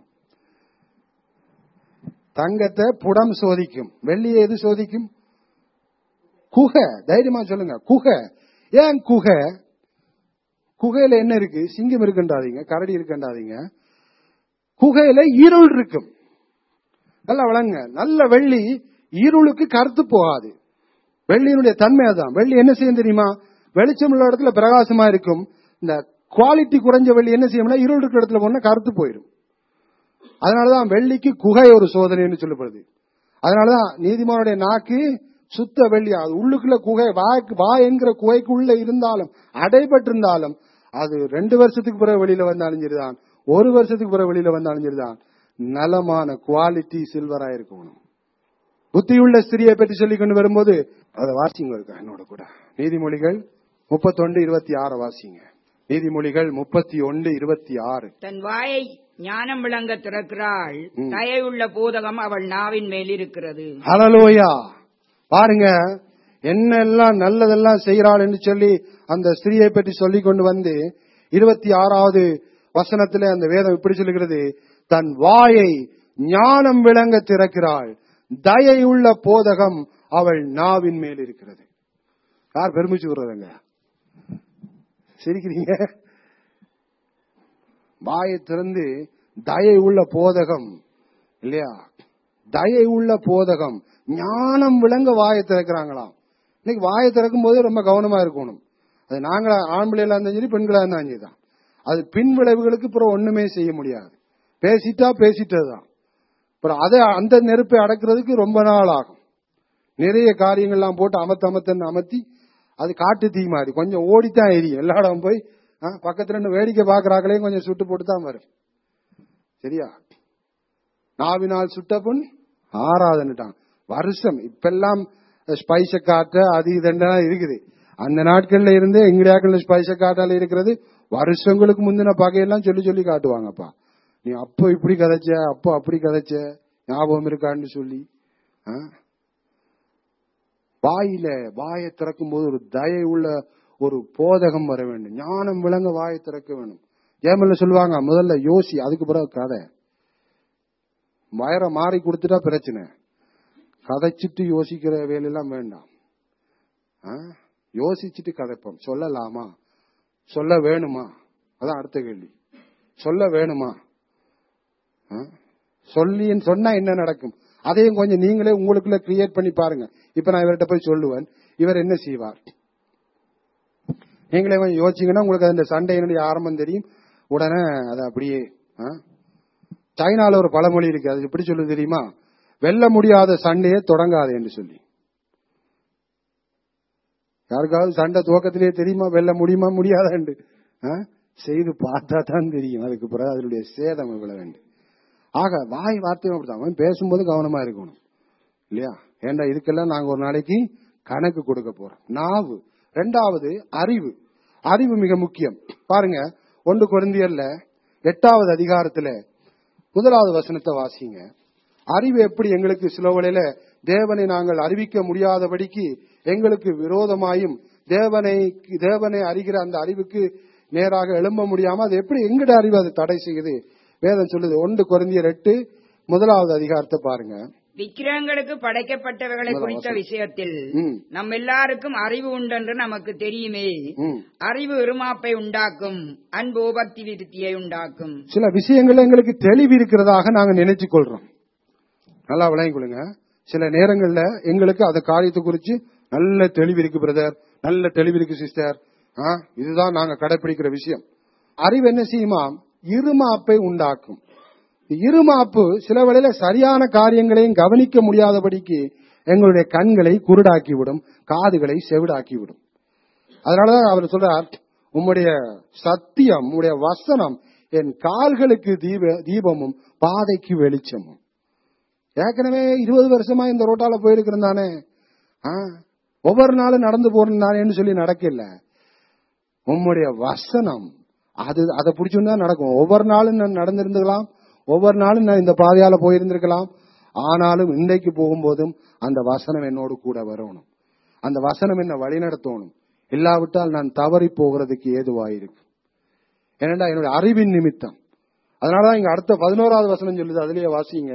தங்கத்தை புடம் சோதிக்கும், வெள்ளியை எது சோதிக்கும்? குகை. தைரியமா சொல்லுங்க, குகை. ஏன் குகை? குகையில என்ன இருக்கு? சிங்கம் இருக்குன்றாதீங்க, கரடி இருக்குன்றாதீங்க. குகையில இருள் இருக்கும். நல்லா வழங்க. நல்ல வெள்ளி இருளுக்கு கருத்து போகாது. வெள்ளியினுடைய தன்மை அதான். வெள்ளி என்ன செய்யும் தெரியுமா? வெளிச்சம் உள்ள இடத்துல பிரகாசமா இருக்கும். இந்த குவாலிட்டி குறைஞ்ச வெள்ளி என்ன செய்யும்னா இருள் இருக்கிற இடத்துல போனா கருத்து போயிடும். அதனாலதான் வெள்ளிக்கு குகை ஒரு சோதனைன்னு சொல்லப்படுது. அதனாலதான் நீதிமானுடைய நாக்கு சுத்த வெள்ளி. அது உள்ளுக்குள்ள குகை, வா என்கிற குகைக்குள்ள இருந்தாலும் அடைபட்டிருந்தாலும் அது ரெண்டு வருஷத்துக்கு பிறகு வெளியில வந்தாலும் சரிதான், ஒரு வருஷத்துக்கு பிறகு வெளியில வந்தாலும் சரிதான், நலமான குவாலிட்டி சில்வரா இருக்கணும். புத்தியுள்ள ஸ்திரியை பற்றி சொல்லி கொண்டு வரும்போது அதை வாசிங்க இருக்கா என்னோட கூட. நீதிமொழிகள் முப்பத்தி ஒன்று இருபத்தி ஆறு வாசிங்க. நீதிமொழிகள் முப்பத்தி ஒன்று இருபத்தி ஆறு. தன் வாயை ஞானம் விளங்க திறக்கிறாள், தயவுள்ள போதகம் அவள் நாவின் மேல் இருக்கிறது. ஹல்லேலூயா. பாருங்க, என்னெல்லாம் நல்லதெல்லாம் செய்கிறாள் என்று சொல்லி அந்த ஸ்திரியை பற்றி சொல்லி கொண்டு வந்து இருபத்தி ஆறாவது வசனத்திலே அந்த வேதம் இப்படி சொல்லுகிறது, தன் வாயை ஞானம் விளங்க திறக்கிறாள், தயையுள்ள போதகம் அவள் நாவின் மேல் இருக்கிறது. யார் பெருமிச்சு விடுறதுங்க? சிரிக்கிறீங்க? வாயை திறந்து தயை உள்ள போதகம் இல்லையா? தயை உள்ள போதகம், ஞானம் விளங்க வாயை திறக்கிறாங்களாம். இன்னைக்கு வாயை திறக்கும் போது ரொம்ப கவனமா இருக்கணும். அது நாங்களா ஆண்பிள்ளைகளா இருந்தாலும் சரி, பெண்களா இருந்தாலும் சரிதான். அது பின் விளைவுகளுக்கு அப்புறம் ஒண்ணுமே செய்ய முடியாது. பேசிட்டா பேசிட்டதுதான். அப்புறம் அதை அந்த நெருப்பை அடக்கிறதுக்கு ரொம்ப நாள் ஆகும். நிறைய காரியங்கள்லாம் போட்டு அமத்த அமத்தன்னு அமத்தி அது காட்டு தீ மாதிரி கொஞ்சம் ஓடித்தான் எரியும். எல்லா இடம் போய் பக்கத்துல இருந்து வேடிக்கை பாக்குறாங்களையும் கொஞ்சம் சுட்டு போட்டு தான் வரும். சரியா? நாவினால் சுட்ட புண் ஆறாதுன்னுட்டான். வருஷம் இப்பெல்லாம் ஸ்பைச காட்ட அது இதெல்லாம் இருக்குது. அந்த நாட்கள்ல இருந்து எங்கடியாக்கள்ல ஸ்பைச காட்டால இருக்கிறது வருஷங்களுக்கு முந்தின பகையெல்லாம் சொல்லி சொல்லி காட்டுவாங்கப்பா. நீ அப்போ இப்படி கதைச்ச, அப்போ அப்படி கதைச்ச, ஞாபகம் இருக்கான்னு சொல்லி. வாயில வாயை திறக்கும் போது ஒரு தயை உள்ள ஒரு போதகம் வர வேண்டும். ஞானம் விளங்க வாயை திறக்க வேண்டும். ஏமல்ல சொல்லுவாங்க, முதல்ல யோசி, அதுக்கு பிறகு கதை. வயரை மாறி கொடுத்துட்டா பிரச்சனை. கதைச்சிட்டு யோசிக்கிற வேலையெல்லாம் வேண்டாம். யோசிச்சுட்டு கதைப்போம். சொல்லலாமா, சொல்ல வேணுமா, அதான் அடுத்த கேள்வி. சொல்ல வேணுமா, சொல்லி சொன்னா என்ன நடக்கும், அதையும் கொஞ்சம் நீங்களே உங்களுக்குள்ள கிரியேட் பண்ணி பாருங்க. இப்ப நான் இவர்கிட்ட போய் சொல்லுவேன், இவர் என்ன செய்வார்? நீங்களே கொஞ்சம் யோசிச்சீங்கன்னா உங்களுக்கு அந்த சண்டையினுடைய ஆரம்பம் தெரியும். உடனே அதை அப்படியே. சைனால ஒரு பழமொழி இருக்கு, அது எப்படி சொல்லுது தெரியுமா? வெல்ல முடியாத சண்டையே தொடங்காது என்று சொல்லி. யாருக்காவது சண்டை துவக்கத்திலேயே தெரியுமா வெல்ல முடியுமா முடியாதாண்டு? செய்து பார்த்தா தான் தெரியும். அதுக்கு பிறகு அதனுடைய சேதம் எவ்வளவு வேண்டும். ஆக வாய் வார்த்தையும் அப்படித்தான். பேசும்போது கவனமா இருக்கணும் இல்லையா? ஏண்டா இதுக்கெல்லாம் நாங்க ஒரு நாளைக்கு கணக்கு கொடுக்க போறோம். நாவு. ரெண்டாவது அறிவு. அறிவு மிக முக்கியம். பாருங்க, ஒன்று கொரிந்தியர்ல எட்டாவது அதிகாரத்துல முதலாவது வசனத்தை வாசிங்க. அறிவு எப்படி எங்களுக்கு சில வேளையில தேவனை நாங்கள் அறிவிக்க முடியாதபடிக்கு எங்களுக்கு விரோதமாயும் தேவனை தேவனை அறிகிற அந்த அறிவுக்கு நேராக எழும்ப முடியாம அது எப்படி எங்கட அறிவு அது தடை செய்யுது? வேதம் சொல்லுது. ஒன்று கொரிந்தியர் எட்டு முதலாவது அதிகாரத்தை பாருங்க. விக்கிரகங்களுக்கு படைக்கப்பட்டவைகளை குறித்த விஷயத்தில் நம் எல்லாருக்கும் அறிவு உண்டென்று நமக்கு தெரியுமே. அறிவு இருமாப்பை உண்டாக்கும், அன்பு பக்தி விருத்தியை உண்டாக்கும். சில விஷயங்கள் எங்களுக்கு தெளிவு இருக்கிறதாக நாங்க நினைச்சு கொள்றோம். நல்லா விளங்கிக் கொள்ளுங்க. சில நேரங்கள்ல எங்களுக்கு அந்த காரியத்தை குறிச்சு நல்ல தெளிவு இருக்கு பிரதர், நல்ல தெளிவு இருக்கு சிஸ்டர், இதுதான் நாங்க கடைபிடிக்கிற விஷயம். அறிவு என்ன செய்யுமா? இருமாப்பை உண்டாக்கும். இருமாப்பு சில வேளையில சரியான காரியங்களையும் கவனிக்க முடியாதபடிக்கு எங்களுடைய கண்களை குருடாக்கிவிடும், காதுகளை செவிடாக்கிவிடும். அதனாலதான் அவர் சொல்றார், உம்முடைய சத்தியம், உம்முடைய வசனம் என் கால்களுக்கு தீப தீபமும் பாதைக்கு வெளிச்சமும். ஏற்கனவே இருபது வருஷமா இந்த ரோட்டால போயிருக்கிறேன் தானே, ஒவ்வொரு நாளும் நடந்து போறேன் தானேன்னு சொல்லி நடக்கல. உம்முடைய வசனம் அது அதை பிடிச்சிருந்தா நடக்கும். ஒவ்வொரு நாளும் நான் நடந்திருந்துக்கலாம், ஒவ்வொரு நாளும் நான் இந்த பாதையால போயிருந்திருக்கலாம். ஆனாலும் இன்றைக்கு போகும்போதும் அந்த வசனம் என்னோடு கூட வரணும், அந்த வசனம் என்ன வழி நடத்தணும். இல்லாவிட்டால் நான் தவறி போகிறதுக்கு ஏதுவாயிருக்கு. ஏனென்றா என்னுடைய அறிவின் நிமித்தம். அதனாலதான் இங்க அடுத்த பதினோராவது வசனம் சொல்லுது, அதுலயே வாசிங்க.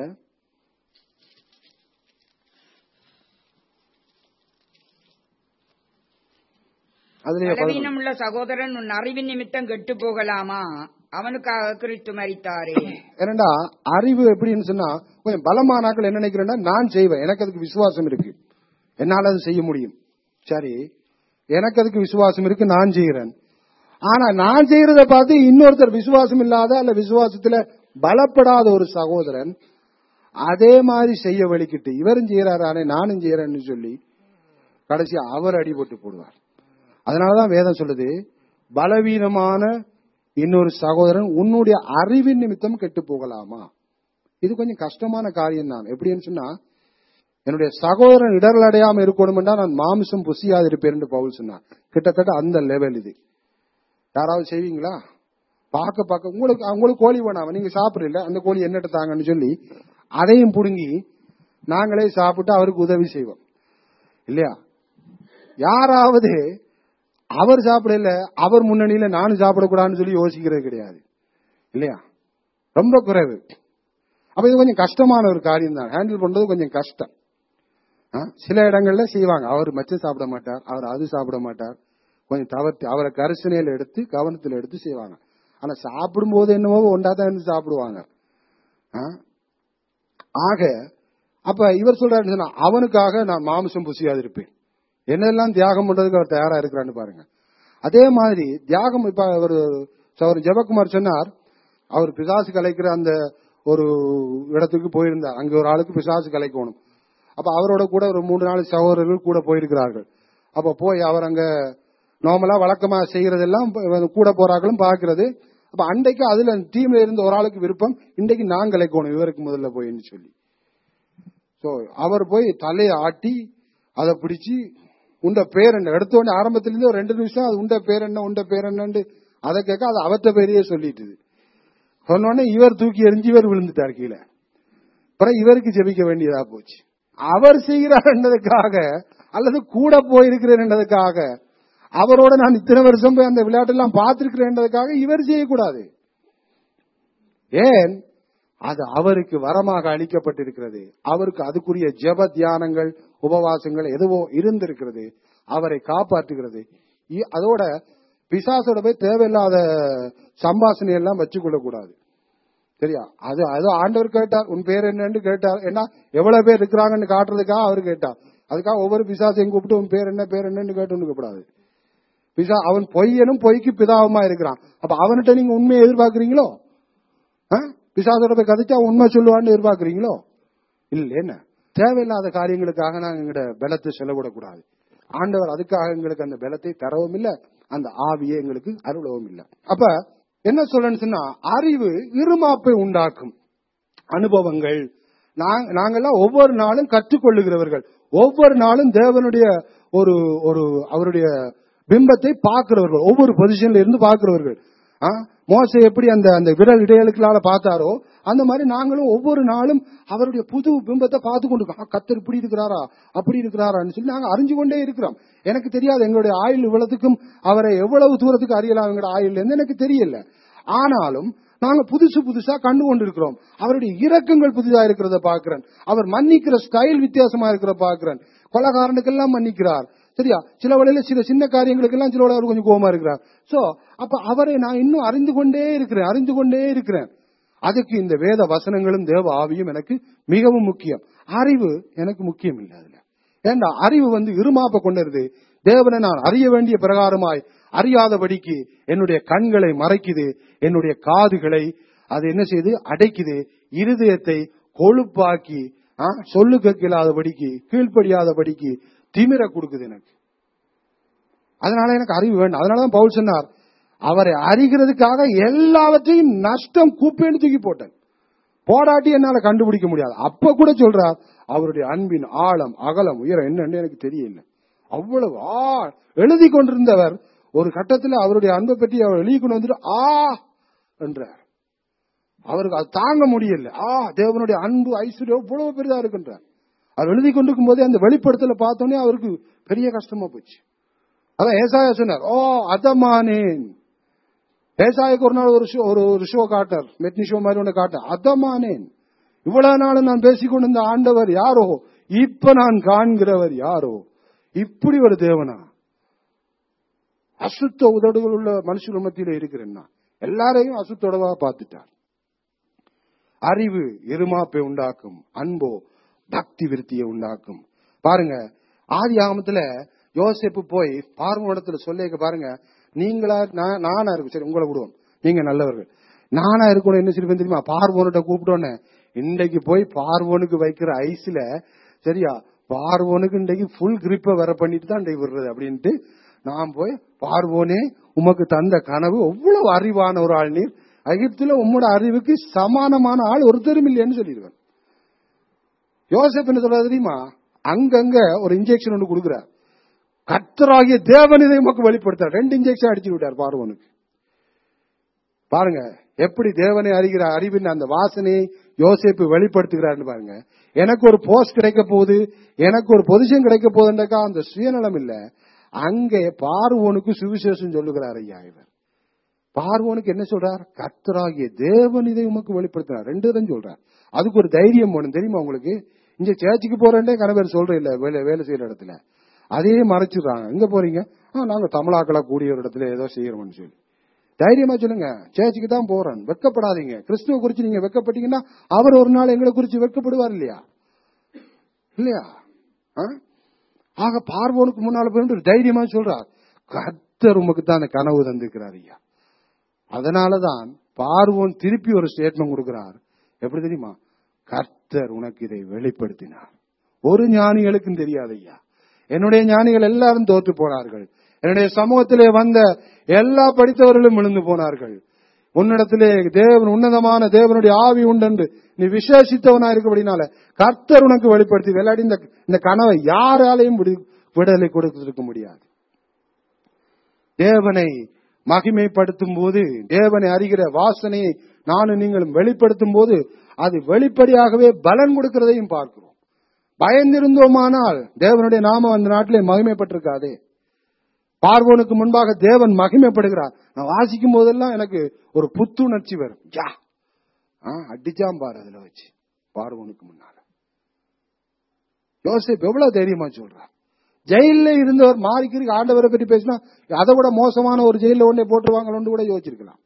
பலவீனமுள்ள சகோதரன் உன் அறிவின் நிமித்தம் கெட்டு போகலாமா? அவனுக்காக கிறிஸ்து மரித்தாரே. ஏனண்டா அறிவு எப்படின்னு சொன்னா, கொஞ்சம் பலமானாக்கள் என்ன நினைக்கிறேன்னா, நான் செய்வேன், எனக்கு அதுக்கு விசுவாசம் இருக்கு, என்னால அது செய்ய முடியும். சரி, எனக்கு அதுக்கு விசுவாசம் இருக்கு, நான் செய்கிறேன். ஆனா நான் செய்யறத பார்த்து இன்னொருத்தர் விசுவாசம் இல்லாத அல்ல விசுவாசத்துல பலப்படாத ஒரு சகோதரன் அதே மாதிரி செய்ய வலிக்கிட்டு இவரும் செய்யறாரு நானும் செய்யறேன்னு சொல்லி கடைசி அவர் அடிபட்டு போடுவார். அதனாலதான் வேதம் சொல்லுது, பலவீனமான இன்னொரு சகோதரன் உன்னுடைய அறிவின் நிமித்தம் கெட்டு போகலாமா? இது கொஞ்சம் கஷ்டமான காரியம் தான். எப்படின்னு சொன்னா, என்னுடைய சகோதரன் இடர்கள் அடையாம இருக்கணும்னா நான் மாமிசம் புசியாது இருப்பேன் என்று பவுல் சொன்னார். கிட்டத்தட்ட அந்த லெவல் இது. யாராவது செய்வீங்களா? பார்க்க பார்க்க உங்களுக்கு அவங்களுக்கு கோழி வேணாம நீங்க சாப்பிடல, அந்த கோழி என்னட்ட தாங்கன்னு சொல்லி அதையும் புடுங்கி நாங்களே சாப்பிட்டு அவருக்கு உதவி செய்வோம் இல்லையா? யாராவது அவர் சாப்பிடல, அவர் முன்னணியில நானும் சாப்பிடக்கூடாதுன்னு சொல்லி யோசிக்கிறது கிடையாது இல்லையா? ரொம்ப குறைவு. அப்ப இது கொஞ்சம் கஷ்டமான ஒரு காரியம் தான், ஹேண்டில் பண்றது கொஞ்சம் கஷ்டம். சில இடங்கள்ல செய்வாங்க, அவர் மச்சம் சாப்பிட மாட்டார், அவர் அது சாப்பிட மாட்டார், கொஞ்சம் தவிர்த்து அவரை கரிசனையில எடுத்து கவனத்தில் எடுத்து செய்வாங்க. ஆனா சாப்பிடும் போது என்னவோ ஒன்றாதான் இருந்து சாப்பிடுவாங்க. ஆக அப்ப இவர் சொல்றாரு, அவனுக்காக நான் மாமிசம் புசியாது இருப்பேன், என்னெல்லாம் தியாகம் பண்றதுக்கு அவர் தயாரா இருக்கிறான்னு பாருங்க. அதே மாதிரி தியாகம் இப்ப அவர் ஜெபக்குமார் சொன்னார், அவர் பிசாசு கலைக்கிற அந்த ஒரு இடத்துக்கு போயிருந்தார், அங்க ஒரு ஆளுக்கு பிசாசு கலைக்கணும். அப்ப அவரோட கூட ஒரு மூன்று நாலு சகோதரர்கள் கூட போயிருக்கிறார்கள். அப்ப போய் அவர் அங்க நார்மலா வழக்கமா செய்யறதெல்லாம் கூட போறாங்களும் பாக்குறது. அப்ப அன்றைக்கு அதுல டீம்ல இருந்த ஒரு ஆளுக்கு விருப்பம், இன்றைக்கு நான் கலைக்கணும் இவருக்கு முதல்ல போயின்னு சொல்லி. சோ அவர் போய் தலையை ஆட்டி அதை பிடிச்சி உண்ட பேர் என்ன எடுத்தோடனே ஆரம்பத்திலிருந்து ஒரு ரெண்டு நிமிஷம் அது உண்ட பேர் என்ன உண்ட பேர் என்னன்னு அதை கேட்க அது அவற்ற பேரையே சொல்லிட்டு சொன்னோடனே இவர் தூக்கி எறிஞ்சு இவர் விழுந்துட்டார் கீழே. அப்புறம் இவருக்கு ஜெபிக்க வேண்டியதா போச்சு. அவர் செய்கிறார் என்றதுக்காக அல்லது கூட போயிருக்கிறேன் என்றதுக்காக, அவரோட நான் இத்தனை வருஷம் போய் அந்த விளையாட்டெல்லாம் பார்த்திருக்கிறேன் என்றதுக்காக இவர் செய்யக்கூடாது. ஏன்? அது அவருக்கு வரமாக அளிக்கப்பட்டிருக்கிறது. அவருக்கு அதுக்குரிய ஜெப தியானங்கள் உபவாசங்கள் எதுவோ இருந்திருக்கிறது, அவரை காப்பாற்றுகிறது. அதோட பிசாசோட போய் தேவையில்லாத சம்பாஷணை எல்லாம் வச்சு கொள்ளக்கூடாது. சரியா? அது அது ஆண்டவர் கேட்டார், உன் பேர் என்னன்னு கேட்டார். ஏன்னா எவ்வளவு பேர் இருக்கிறாங்கன்னு காட்டுறதுக்காக அவர் கேட்டார். அதுக்காக ஒவ்வொரு பிசாசையும் கூப்பிட்டு உன் பேர் என்ன பேர் என்னன்னு கேட்டு கூடாது. பிசா அவன் பொய்யனும் பொய்க்கு பிதாவுமா இருக்கிறான். அப்ப அவன்கிட்ட நீங்க உண்மையை எதிர்பார்க்கிறீங்களோ? பிசாசோட போய் கதைச்சா உண்மை சொல்லுவான்னு எதிர்பார்க்கிறீங்களோ? இல்ல. என்ன தேவையில்லாத காரியங்களுக்காக நாங்க எங்களோட பலத்தை செலவிடக்கூடாது. ஆண்டவர் அதுக்காக எங்களுக்கு அந்த பலத்தை தரவும் இல்லை, அந்த ஆவியை எங்களுக்கு அருளவும் இல்லை. அப்ப என்ன சொல்லணும்னு சொன்னா, அறிவு இருமாப்பை உண்டாக்கும். அனுபவங்கள் நாங்கெல்லாம் ஒவ்வொரு நாளும் கற்றுக்கொள்ளுகிறவர்கள், ஒவ்வொரு நாளும் தேவனுடைய ஒரு ஒரு அவருடைய பிம்பத்தை பார்க்கிறவர்கள், ஒவ்வொரு பொசிஷன்ல இருந்து பார்க்கிறவர்கள். மோசே எப்படி அந்த அந்த விரல் இடையலுக்களால பார்த்தாரோ அந்த மாதிரி நாங்களும் ஒவ்வொரு நாளும் அவருடைய புது பிம்பத்தை பார்த்து கொண்டிருக்கோம். கர்த்தர் இப்படி இருக்கிறாரா அப்படி இருக்கிறாரான்னு சொல்லி நாங்க அறிஞ்சு கொண்டே இருக்கிறோம். எனக்கு தெரியாது எங்களுடைய ஆயுள் இவ்வளவுக்கும் அவரை எவ்வளவு தூரத்துக்கு அறியலாம் எங்களுடைய ஆயுள் இருந்து எனக்கு தெரியல. ஆனாலும் நாங்க புதுசு புதுசா கண்டு கொண்டிருக்கிறோம். அவருடைய இரக்கங்கள் புதிதா இருக்கிறத பாக்குறேன், அவர் மன்னிக்கிற ஸ்டைல் வித்தியாசமா இருக்கிற பாக்குறேன். கொலைகாரனுக்கெல்லாம் மன்னிக்கிறார். சரியா? சில வேளையில சில சின்ன காரியங்களுக்கு எல்லாம் சில வேளையில கொஞ்சம் கோபமா இருக்கிறார். சோ அப்ப அவரை நான் இன்னும் அறிந்து கொண்டே இருக்கிறேன் அறிந்து கொண்டே இருக்கிறேன். அதுக்கு இந்த வேத வசனங்களும் தேவ ஆவியும் எனக்கு மிகவும் முக்கியம். அறிவு எனக்கு முக்கியம் இல்லை அதுல. ஏண்டா அறிவு வந்து இருமாப்ப கொண்டிருது. தேவனை நான் அறிய வேண்டிய பிரகாரமாய் அறியாதபடிக்கு என்னுடைய கண்களை மறைக்குது, என்னுடைய காதுகளை அது என்ன செய்யுது அடைக்குது, இருதயத்தை கொழுப்பாக்கி சொல்லு கேட்கலாதபடிக்கு கீழ்ப்படியாதபடிக்கு திமிர கொடுக்குது எனக்கு. அதனால எனக்கு அறிவு வேண்டும். அதனாலதான் பவுல் சொன்னார், அவரை அறிகிறதுக்காக எல்லாவற்றையும் நஷ்டம் கூப்பேன்னு தூக்கி போட்டேன், போராட்டி என்னால கண்டுபிடிக்க முடியாது. அப்ப கூட சொல்றார், அவருடைய அன்பின் ஆழம் அகலம் உயரம் என்னன்னு எனக்கு தெரியல. அவ்வளவு ஆ எழுதி கொண்டிருந்தவர் ஒரு கட்டத்தில் அவருடைய அன்பை பற்றி அவர் எழுதி கொண்டு வந்துட்டு ஆ என்றார். அவருக்கு அது தாங்க முடியல. ஆ தேவனுடைய அன்பு ஐஸ்வர்யம் எவ்வளவு பெரிதா இருக்குன்றார். அவர் எழுதி கொண்டிருக்கும் போதே அந்த வெளிப்படுத்தல பார்த்தோன்னே அவருக்கு பெரிய கஷ்டமா போச்சு. அதான் ஏசாயா சொன்னார், ஓ அதமானேன். ஏசாயாக்கு ஒரு நாள் ஒரு ஷோ ஒரு ஷோ காட்டார், மெட்னி ஷோ மாதிரி ஒன்று காட்டார். அதமானேன், இவ்வளவு நாள் நான் பேசிக்கொண்டிருந்த ஆண்டவர் யாரோ, இப்ப நான் காண்கிறவர் யாரோ. இப்படி ஒரு தேவனா? அசுத்த உதடுகள் உள்ள மனுஷர்கள் மத்தியில இருக்கிறேன்னா எல்லாரையும் அசுத்தோடவா பார்த்துட்டார். அறிவு இருமாப்பை உண்டாக்கும், அன்போ பக்தி விருத்தியை உண்டாக்கும். பாருங்க, ஆதி ஆகமத்துல யோசேப்பு போய் பார்வோனிடத்துல சொல்லிக்க பாருங்க, நீங்களா நானா இருக்கும், சரி உங்களை விடுவோம், நீங்க நல்லவர்கள், நானா இருக்கணும் என்ன சொல்லி தெரியுமா, பார்வோன்கிட்ட கூப்பிட்டோன்னு இன்றைக்கு போய் பார்வோனுக்கு வைக்கிற ஐஸ்ல சரியா பார்வோனுக்கு இன்றைக்கு ஃபுல் கிரிப்பை வர பண்ணிட்டு தான் இன்றைக்கு விடுறது அப்படின்ட்டு நான் போய் பார்வோனே உமக்கு தந்த கனவு எவ்வளவு அறிவான ஒரு ஆள் நீர், எகிப்துல உம்மோட அறிவுக்கு சமானமான ஆள் ஒருத்தரும் இல்லைன்னு சொல்லிடுவேன். யோசேப்பு என்ன சொல்றது தெரியுமா, அங்கங்க ஒரு இன்ஜெக்ஷன் ஒன்று கொடுக்கிறார், கர்த்தராகிய தேவன் இதை உமக்கு வெளிப்படுத்தார். ரெண்டு இன்ஜெக்ஷன் அடிச்சு விட்டார் பார்வோனுக்கு. பாருங்க எப்படி தேவனை அறிகிற அறிவின் அந்த வாசனையை யோசேப்பு வெளிப்படுத்துகிறார்னு பாருங்க. எனக்கு ஒரு போஸ்ட் கிடைக்க போகுது, எனக்கு ஒரு பொசிஷன் கிடைக்க போகுதுன்றக்கா அந்த சுயநலம் இல்ல, அங்கே பார்வோனுக்கு சுவிசேஷம் சொல்லுகிறார் ஐயா. இவர் பார்வோனுக்கு என்ன சொல்றார், கர்த்தராகிய தேவன் இதை உமக்கு வெளிப்படுத்தினார். ரெண்டு தான் சொல்றார். அதுக்கு ஒரு தைரியம் வேணும் தெரியுமா உங்களுக்கு. இங்க சேர்ச்சுக்கு போறேன்டே கணவர் சொல்றேன் இல்ல, வேலை வேலை செய்யற இடத்துல அதே மறைச்சிடுறாங்க. எங்க போறீங்க, நாங்க தமிழாக்களா கூடிய ஒரு இடத்துல ஏதோ செய்யறோம்னு சொல்லி தைரியமா சொல்லுங்க, சேர்ச்சுக்கு தான் போறேன், வெக்கப்படாதீங்க. கிறிஸ்துவ குறிச்சு நீங்க வெக்கப்பட்டீங்கன்னா அவர் ஒரு நாள் எங்களை குறிச்சு வெக்கப்படுவார் இல்லையா இல்லையா? ஆக பார்வோனுக்கு முன்னால போய் தைரியமா சொல்றார், கர்த்தர் உமக்கு தான் அந்த கனவு தந்திருக்கிறார் ஐயா. அதனாலதான் பார்வோன் திருப்பி ஒரு ஸ்டேட்மெண்ட் கொடுக்கிறார். எப்படி தெரியுமா, கர்த்தர் உனக்கு இதை வெளிப்படுத்தினார். ஒரு ஞானிகளுக்கும் தெரியாது ஐயா. என்னுடைய ஞானிகள் எல்லாரும் தோற்று போனார்கள். என்னுடைய சமூகத்திலே வந்த எல்லா படித்தவர்களும் விழுந்து போனார்கள். உன்னிடத்திலே தேவன் உன்னதமான தேவனுடைய ஆவி உண்டு, நீ விசேஷித்தவனா இருக்கபடினால கர்த்தர் உனக்கு வெளிப்படுத்தி விளையாடி இந்த கனவை யாராலையும் விடுதலை கொடுத்திருக்க முடியாது. தேவனை மகிமைப்படுத்தும் போது, தேவனை அறிகிற வாசனையை நானும் நீங்களும் வெளிப்படுத்தும் போது அது வெளிப்படையாகவே பலன் கொடுக்கிறதையும் பார்க்கிறோம். பயந்திருந்தோமானால் தேவனுடைய நாமம் அந்த நாட்டிலே மகிமைப்பட்டிருக்காதே. பார்வோனுக்கு முன்பாக தேவன் மகிமைப்படுகிறார். நான் வாசிக்கும் போதெல்லாம் எனக்கு ஒரு புத்துணர்ச்சி வரும். யா அடிச்சாம் பாரு அதுல வச்சு பார்வோனுக்கு முன்னால. யோசேப்பு எவ்வளவு தைரியமா சொல்றார். ஜெயில இருந்தவர் மாறிக்கு ஆண்டவரை பற்றி பேசினா அதை விட மோசமான ஒரு ஜெயில ஒன்னே போட்டுருவாங்களோன்னு கூட யோசிச்சிருக்கலாம்.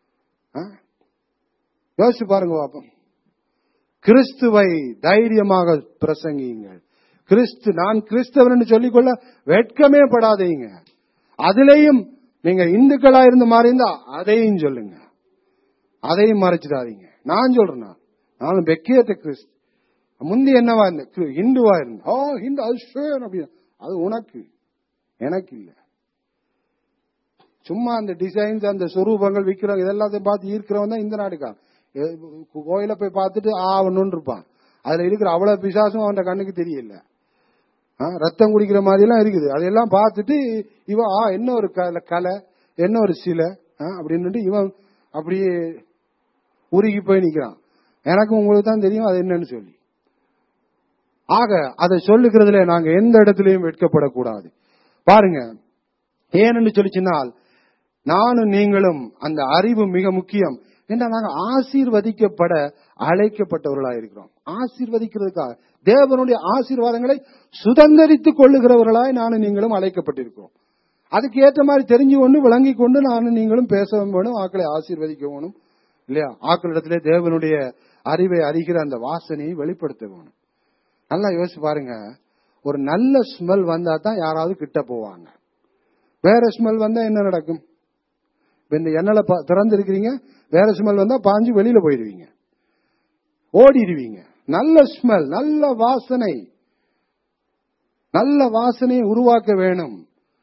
யோசிச்சு பாருங்க பாப்போம். கிறிஸ்துவை தைரியமாக பிரசங்கியுங்கள். கிறிஸ்து நான் கிறிஸ்தவன் சொல்லிக்கொள்ள வெட்கமே படாதீங்க. அதுலயும் நீங்க இந்துக்களா இருந்து மாறி இருந்தா அதையும் சொல்லுங்க, அதையும் மறைச்சிடாதீங்க. நான் சொல்றேன், நானும் பெக்கியத்த கிறிஸ்து முந்தி என்னவா இருந்த ஹிந்துவா இருந்த ஓ ஹிந்து அது அது உனக்கு எனக்கு இல்ல. சும்மா அந்த டிசைன்ஸ் அந்த சொரூபங்கள் விற்கிறவங்க இதெல்லாத்தையும் பார்த்து ஈர்க்கிறவன் தான் இந்த நாட்டுக்கான். கோயில போய் பார்த்துட்டு ஆவணும்னு இருப்பான். அதுல இருக்கிற அவ்வளவு பிசாசும் அவன் கண்ணுக்கு தெரியல. ரத்தம் குடிக்கிற மாதிரி எல்லாம் இருக்குது. அதெல்லாம் பார்த்துட்டு இவன் ஆ என்ன ஒரு கலை என்ன ஒரு சிலை அப்படின்னு இவன் அப்படியே உருகி போய் நிக்கிறான். எனக்கு உங்களுக்கு தான் தெரியும் அது என்னன்னு சொல்லி. ஆக அதை சொல்லுகிறதுல நாங்க எந்த இடத்துலயும் வெட்கப்படக்கூடாது. பாருங்க, ஏன்னு சொல்லிச்சுனால் நானும் நீங்களும் அந்த அறிவு மிக முக்கியம். ஏன்னா நாங்க ஆசீர்வதிக்கப்பட அழைக்கப்பட்டவர்களா இருக்கிறோம். ஆசீர்வதிக்கிறதுக்காக தேவனுடைய ஆசீர்வாதங்களை சுதந்திரித்துக் கொள்ளுகிறவர்களாய் நானும் நீங்களும் அழைக்கப்பட்டிருக்கிறோம். அதுக்கு ஏற்ற மாதிரி தெரிஞ்சு கொண்டு விளங்கி கொண்டு நானும் நீங்களும் பேச வேணும், ஆக்களை ஆசீர்வதிக்க வேணும் இல்லையா? ஆக்களிடத்திலே தேவனுடைய அறிவை அறிகிற அந்த வாசனையை வெளிப்படுத்த வேணும். நல்லா யோசிச்சு பாருங்க, ஒரு நல்ல ஸ்மெல் வந்தா தான் யாராவது கிட்ட போவாங்க. வேற ஸ்மெல் வந்தா என்ன நடக்கும்? இந்த எண்ணெயில திறந்து இருக்கிறீங்க, வேற ஸ்மெல் வந்தா பாஞ்சு வெளியில போயிடுவீங்க, ஓடிடுவீங்க. நல்ல ஸ்மெல், நல்ல வாசனை, நல்ல வாசனையை உருவாக்க வேணும்.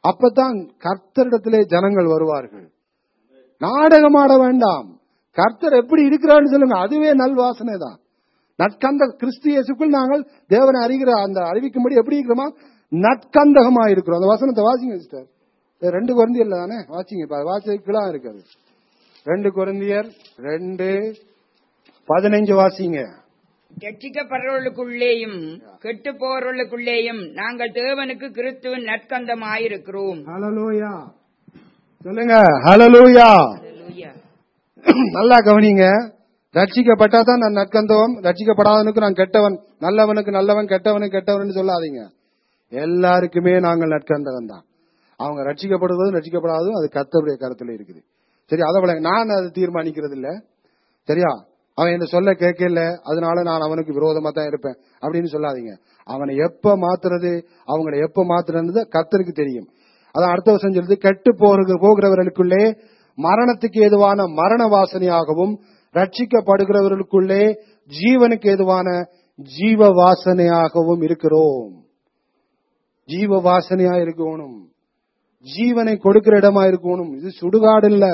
அப்பதான் கர்த்தரிடத்திலே ஜனங்கள் வருவார்கள். நாடகமாட வேண்டாம். கர்த்தர் எப்படி இருக்கிறான்னு சொல்லுங்க, அதுவே நல்வாசனை தான். நற்கந்த கிறிஸ்து இயேசுக்குள் நாங்கள் தேவனை அறிகிற அந்த அறிவிக்கும்படி எப்படி இருக்கிறோமா, நற்கந்தகமா இருக்கிறோம். அந்த வசனத்தை வாசிங்க சிஸ்டர். ரெண்டு கொரிந்தியர்ல தானே வாசிங்க, வாசிக்கலாம் இருக்காது. ரெண்டு கொரிந்தியர் ரெண்டு பதினைஞ்சு வாசிங்க. ரட்சிக்கப்படுறவர்களுக்குள்ளேயும் கெட்டு போறவர்களுக்குள்ளேயும் நாங்கள் தேவனுக்கு கிறிஸ்துவின் நற்கந்தமாயிருக்கிறோம். ஹல்லேலூயா சொல்லுங்க. ஹல்லேலூயா. நல்லா கவனிங்க. ரட்சிக்கப்பட்டாதான் நான் நற்கந்தவன், ரட்சிக்கப்படாதவனுக்கு நான் கெட்டவன், நல்லவனுக்கு நல்லவன், கெட்டவனுக்கு கெட்டவன் சொல்லாதீங்க. எல்லாருக்குமே நாங்கள் நற்கந்தவன் தான். அவங்க ரட்சிக்கப்படுவதும் ரட்சிக்கப்படாததும் அது கர்த்தருடைய கருத்துல இருக்குது. சரி, அதை நான் அதை தீர்மானிக்கிறது இல்ல. சரியா? அவன் என்ன சொல்ல கேட்கல, அதனால நான் அவனுக்கு விரோதமா தான் இருப்பேன் அப்படின்னு சொல்லாதீங்க. அவனை எப்ப மாத்துறது, அவங்களை எப்ப மாத்துறது கர்த்தருக்கு தெரியும். அதான் அடுத்த வருஷம் சொல்லுது, கெட்டு போகிறவர்களுக்குள்ளே மரணத்துக்கு ஏதுவான மரண வாசனையாகவும் ரட்சிக்கப்படுகிறவர்களுக்குள்ளே ஜீவனுக்கு ஏதுவான ஜீவ வாசனையாகவும் இருக்கிறோம். ஜீவ வாசனையா இருக்கணும், ஜீவனை கொடுக்கிற இடமா இருக்கணும். இது சுடுகாடு இல்ல,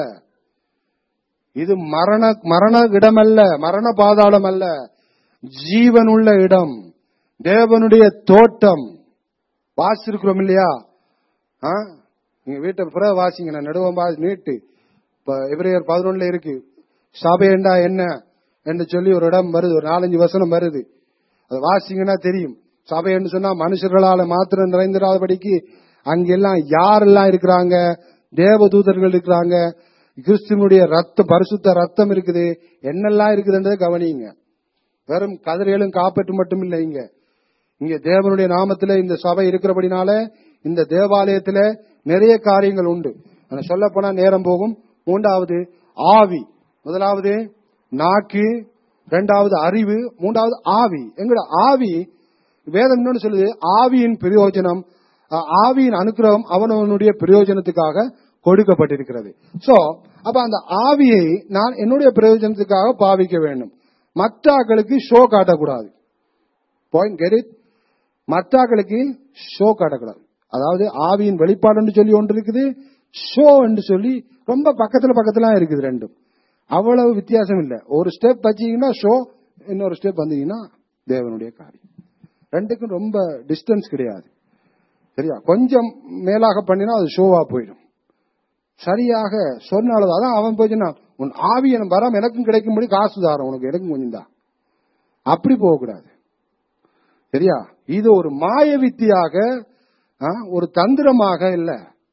இது மரண மரண இடம் அல்ல, மரண பாதாளம் அல்ல, ஜீவனுள்ள இடம், தேவனுடைய தோட்டம். வாசிருக்கிறோம் இல்லையா? நீங்க வீட்டை புற வாசிங்க, நான் நடுவம் நீட்டு எபிரேயர் பதினொன்னுல இருக்கு. சபைண்டா என்ன என்று சொல்லி ஒரு இடம் வருது, ஒரு நாலஞ்சு வசனம் வருது. அது வாசிங்கன்னா தெரியும். சபைன்னு சொன்னா மனுஷர்களால மாத்திரம் நிறைந்திராதபடிக்கு அங்கெல்லாம் யாரெல்லாம் இருக்கிறாங்க, தேவதூதர்கள் இருக்கிறாங்க, கிறிஸ்துவனுடைய ரத்தம், பரிசுத்த ரத்தம் இருக்குது, என்னெல்லாம் இருக்குதுன்றதை கவனிங்க. வெறும் கதிரைகளும் காப்பற்று மட்டும் இல்லை. இங்க இங்க தேவனுடைய நாமத்துல இந்த சபை இருக்கிறபடினால இந்த தேவாலயத்துல நிறைய காரியங்கள் உண்டு. சொல்ல போனா நேரம் போகும். மூன்றாவது ஆவி, முதலாவது நாக்கு, இரண்டாவது அறிவு, மூன்றாவது ஆவி. எங்கட ஆவி வேதம் என்னன்னு சொல்லுது, ஆவியின் பிரயோஜனம், ஆவியின் அனுக்கிரகம் அவனவனுடைய பிரயோஜனத்துக்காக கொடுக்கப்பட்டிருக்கிறது. சோ அப்ப அந்த ஆவியை நான் என்னுடைய பிரயோஜனத்துக்காக பாவிக்க வேண்டும். மற்றாக்களுக்கு ஷோ காட்டக்கூடாது. Point get it? மற்றாக்களுக்கு ஷோ காட்டக்கூடாது. அதாவது ஆவியின் வெளிப்பாடு சொல்லி ஒன்று இருக்குது, ஷோ என்று சொல்லி ரொம்ப பக்கத்துல பக்கத்துல இருக்குது. ரெண்டும் அவ்வளவு வித்தியாசம் இல்ல. ஒரு ஸ்டெப் வச்சீங்கன்னா ஷோ, இன்னொரு ஸ்டெப் வந்தீங்கன்னா தேவனுடைய காரியம். ரெண்டுக்கும் ரொம்ப டிஸ்டன்ஸ் கிடையாது. சரியா? கொஞ்சம் மேலாக பண்ணினா அது ஷோவா போயிடும். சரியாக சொன்னாலும் அதான் அவன் போய் சொன்னான், உன் ஆவியன் வரம் எனக்கும் கிடைக்கும்படி காசு தாரம் உனக்கு, எனக்கும் கொஞ்சம் தான். அப்படி போகக்கூடாது. சரியா? இது ஒரு மாய வித்தியாக, ஒரு தந்திரமாக இல்ல.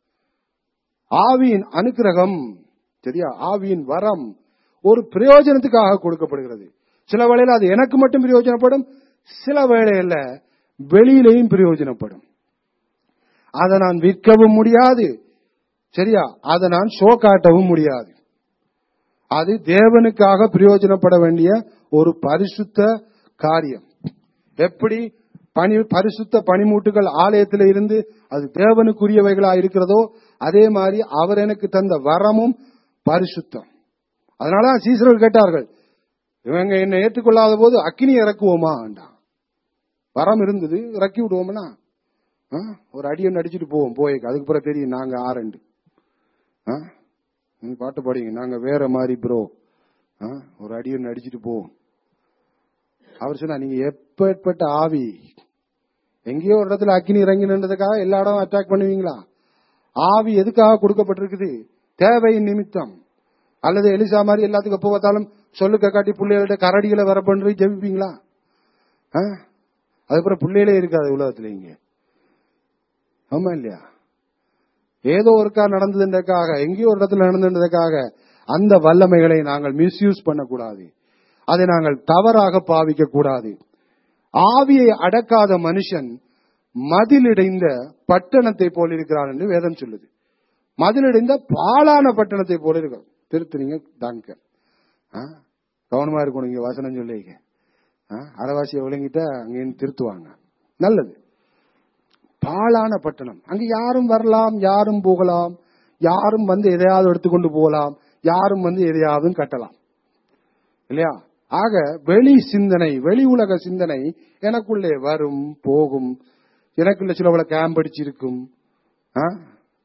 ஆவியின் அனுக்கிரகம், சரியா, ஆவியின் வரம் ஒரு பிரயோஜனத்துக்காக கொடுக்கப்படுகிறது. சில வேளையில அது எனக்கு மட்டும் பிரயோஜனப்படும், சில வேளையில வெளியிலையும் பிரயோஜனப்படும். அதை நான் விற்கவும் முடியாது, சரியா, அதை நான் ஷோ காட்டவும் முடியாது. அது தேவனுக்காக பிரயோஜனப்பட வேண்டிய ஒரு பரிசுத்த காரியம். எப்படி பனி பரிசுத்த பனிமூட்டுகள் ஆலயத்தில் இருந்து அது தேவனுக்குரியவைகளா இருக்கிறதோ அதே மாதிரி அவர் எனக்கு தந்த வரமும் பரிசுத்தம். அதனால சீசர்கள் கேட்டார்கள், இவங்க என்னை ஏற்றுக்கொள்ளாத போது அக்கினி இறக்குவோமா? வரம் இருந்தது, இறக்கி விடுவோம்னா ஒரு அடியன் அடிச்சுட்டு போவோம் போய், அதுக்கு பிறகு தெரியும் நாங்க ஆரண்டு பாட்டு பாடிங்க, நாங்க வேற மாதிரி ப்ரோ, ஒரு அடியன் அடிச்சுட்டு போவோம். அவர் சொன்னா, நீங்க எப்பேற்பட்ட ஆவி, எங்கேயோ ஒரு இடத்துல அக்கினி இறங்கினதுக்காக எல்லா இடம் அட்டாக் பண்ணுவீங்களா? ஆவி எதுக்காக கொடுக்கப்பட்டிருக்குது? தேவையின் நிமித்தம். அல்லது எலிசா மாதிரி எல்லாத்துக்கும் எப்ப பார்த்தாலும் சொல்லுக்க காட்டி பிள்ளைகள்ட்ட கரடிகளை வர பண்ணி ஜெபிப்பீங்களா? அதுக்கப்புறம் பிள்ளைகளே இருக்காது உலகத்துல இங்க. ஆமா இல்லையா? ஏதோ ஒருக்கா நடந்ததுக்காக, எங்கேயோ ஒரு இடத்துல நடந்ததுக்காக அந்த வல்லமைகளை நாங்கள் மிஸ்யூஸ் பண்ணக்கூடாது. அதை நாங்கள் தவறாக பாவிக்க கூடாது. ஆவியை அடக்காத மனுஷன் மதிலிடைந்த பட்டணத்தை போல் இருக்கிறான் என்று வேதம் சொல்லுது. மதிலிடைந்த பாழான பட்டணத்தை போல இருக்க. திருத்துறீங்க தாங்க, கவனமா இருக்கணும். இங்க வசனம் சொல்லிங்க, அரைவாசியை விளங்கிட்ட அங்க திருத்துவாங்க. நல்லது. பாழான பட்டணம், அங்க யாரும் வரலாம், யாரும் போகலாம், யாரும் வந்து எதையாவது எடுத்துக்கொண்டு போகலாம், யாரும் வந்து எதையாவது கட்டலாம் இல்லையா? ஆக வெளி சிந்தனை, வெளி உலக சிந்தனை எனக்குள்ளே வரும் போகும். எனக்குள்ள சிலவள கேம்ப் அடிச்சிருக்கும்,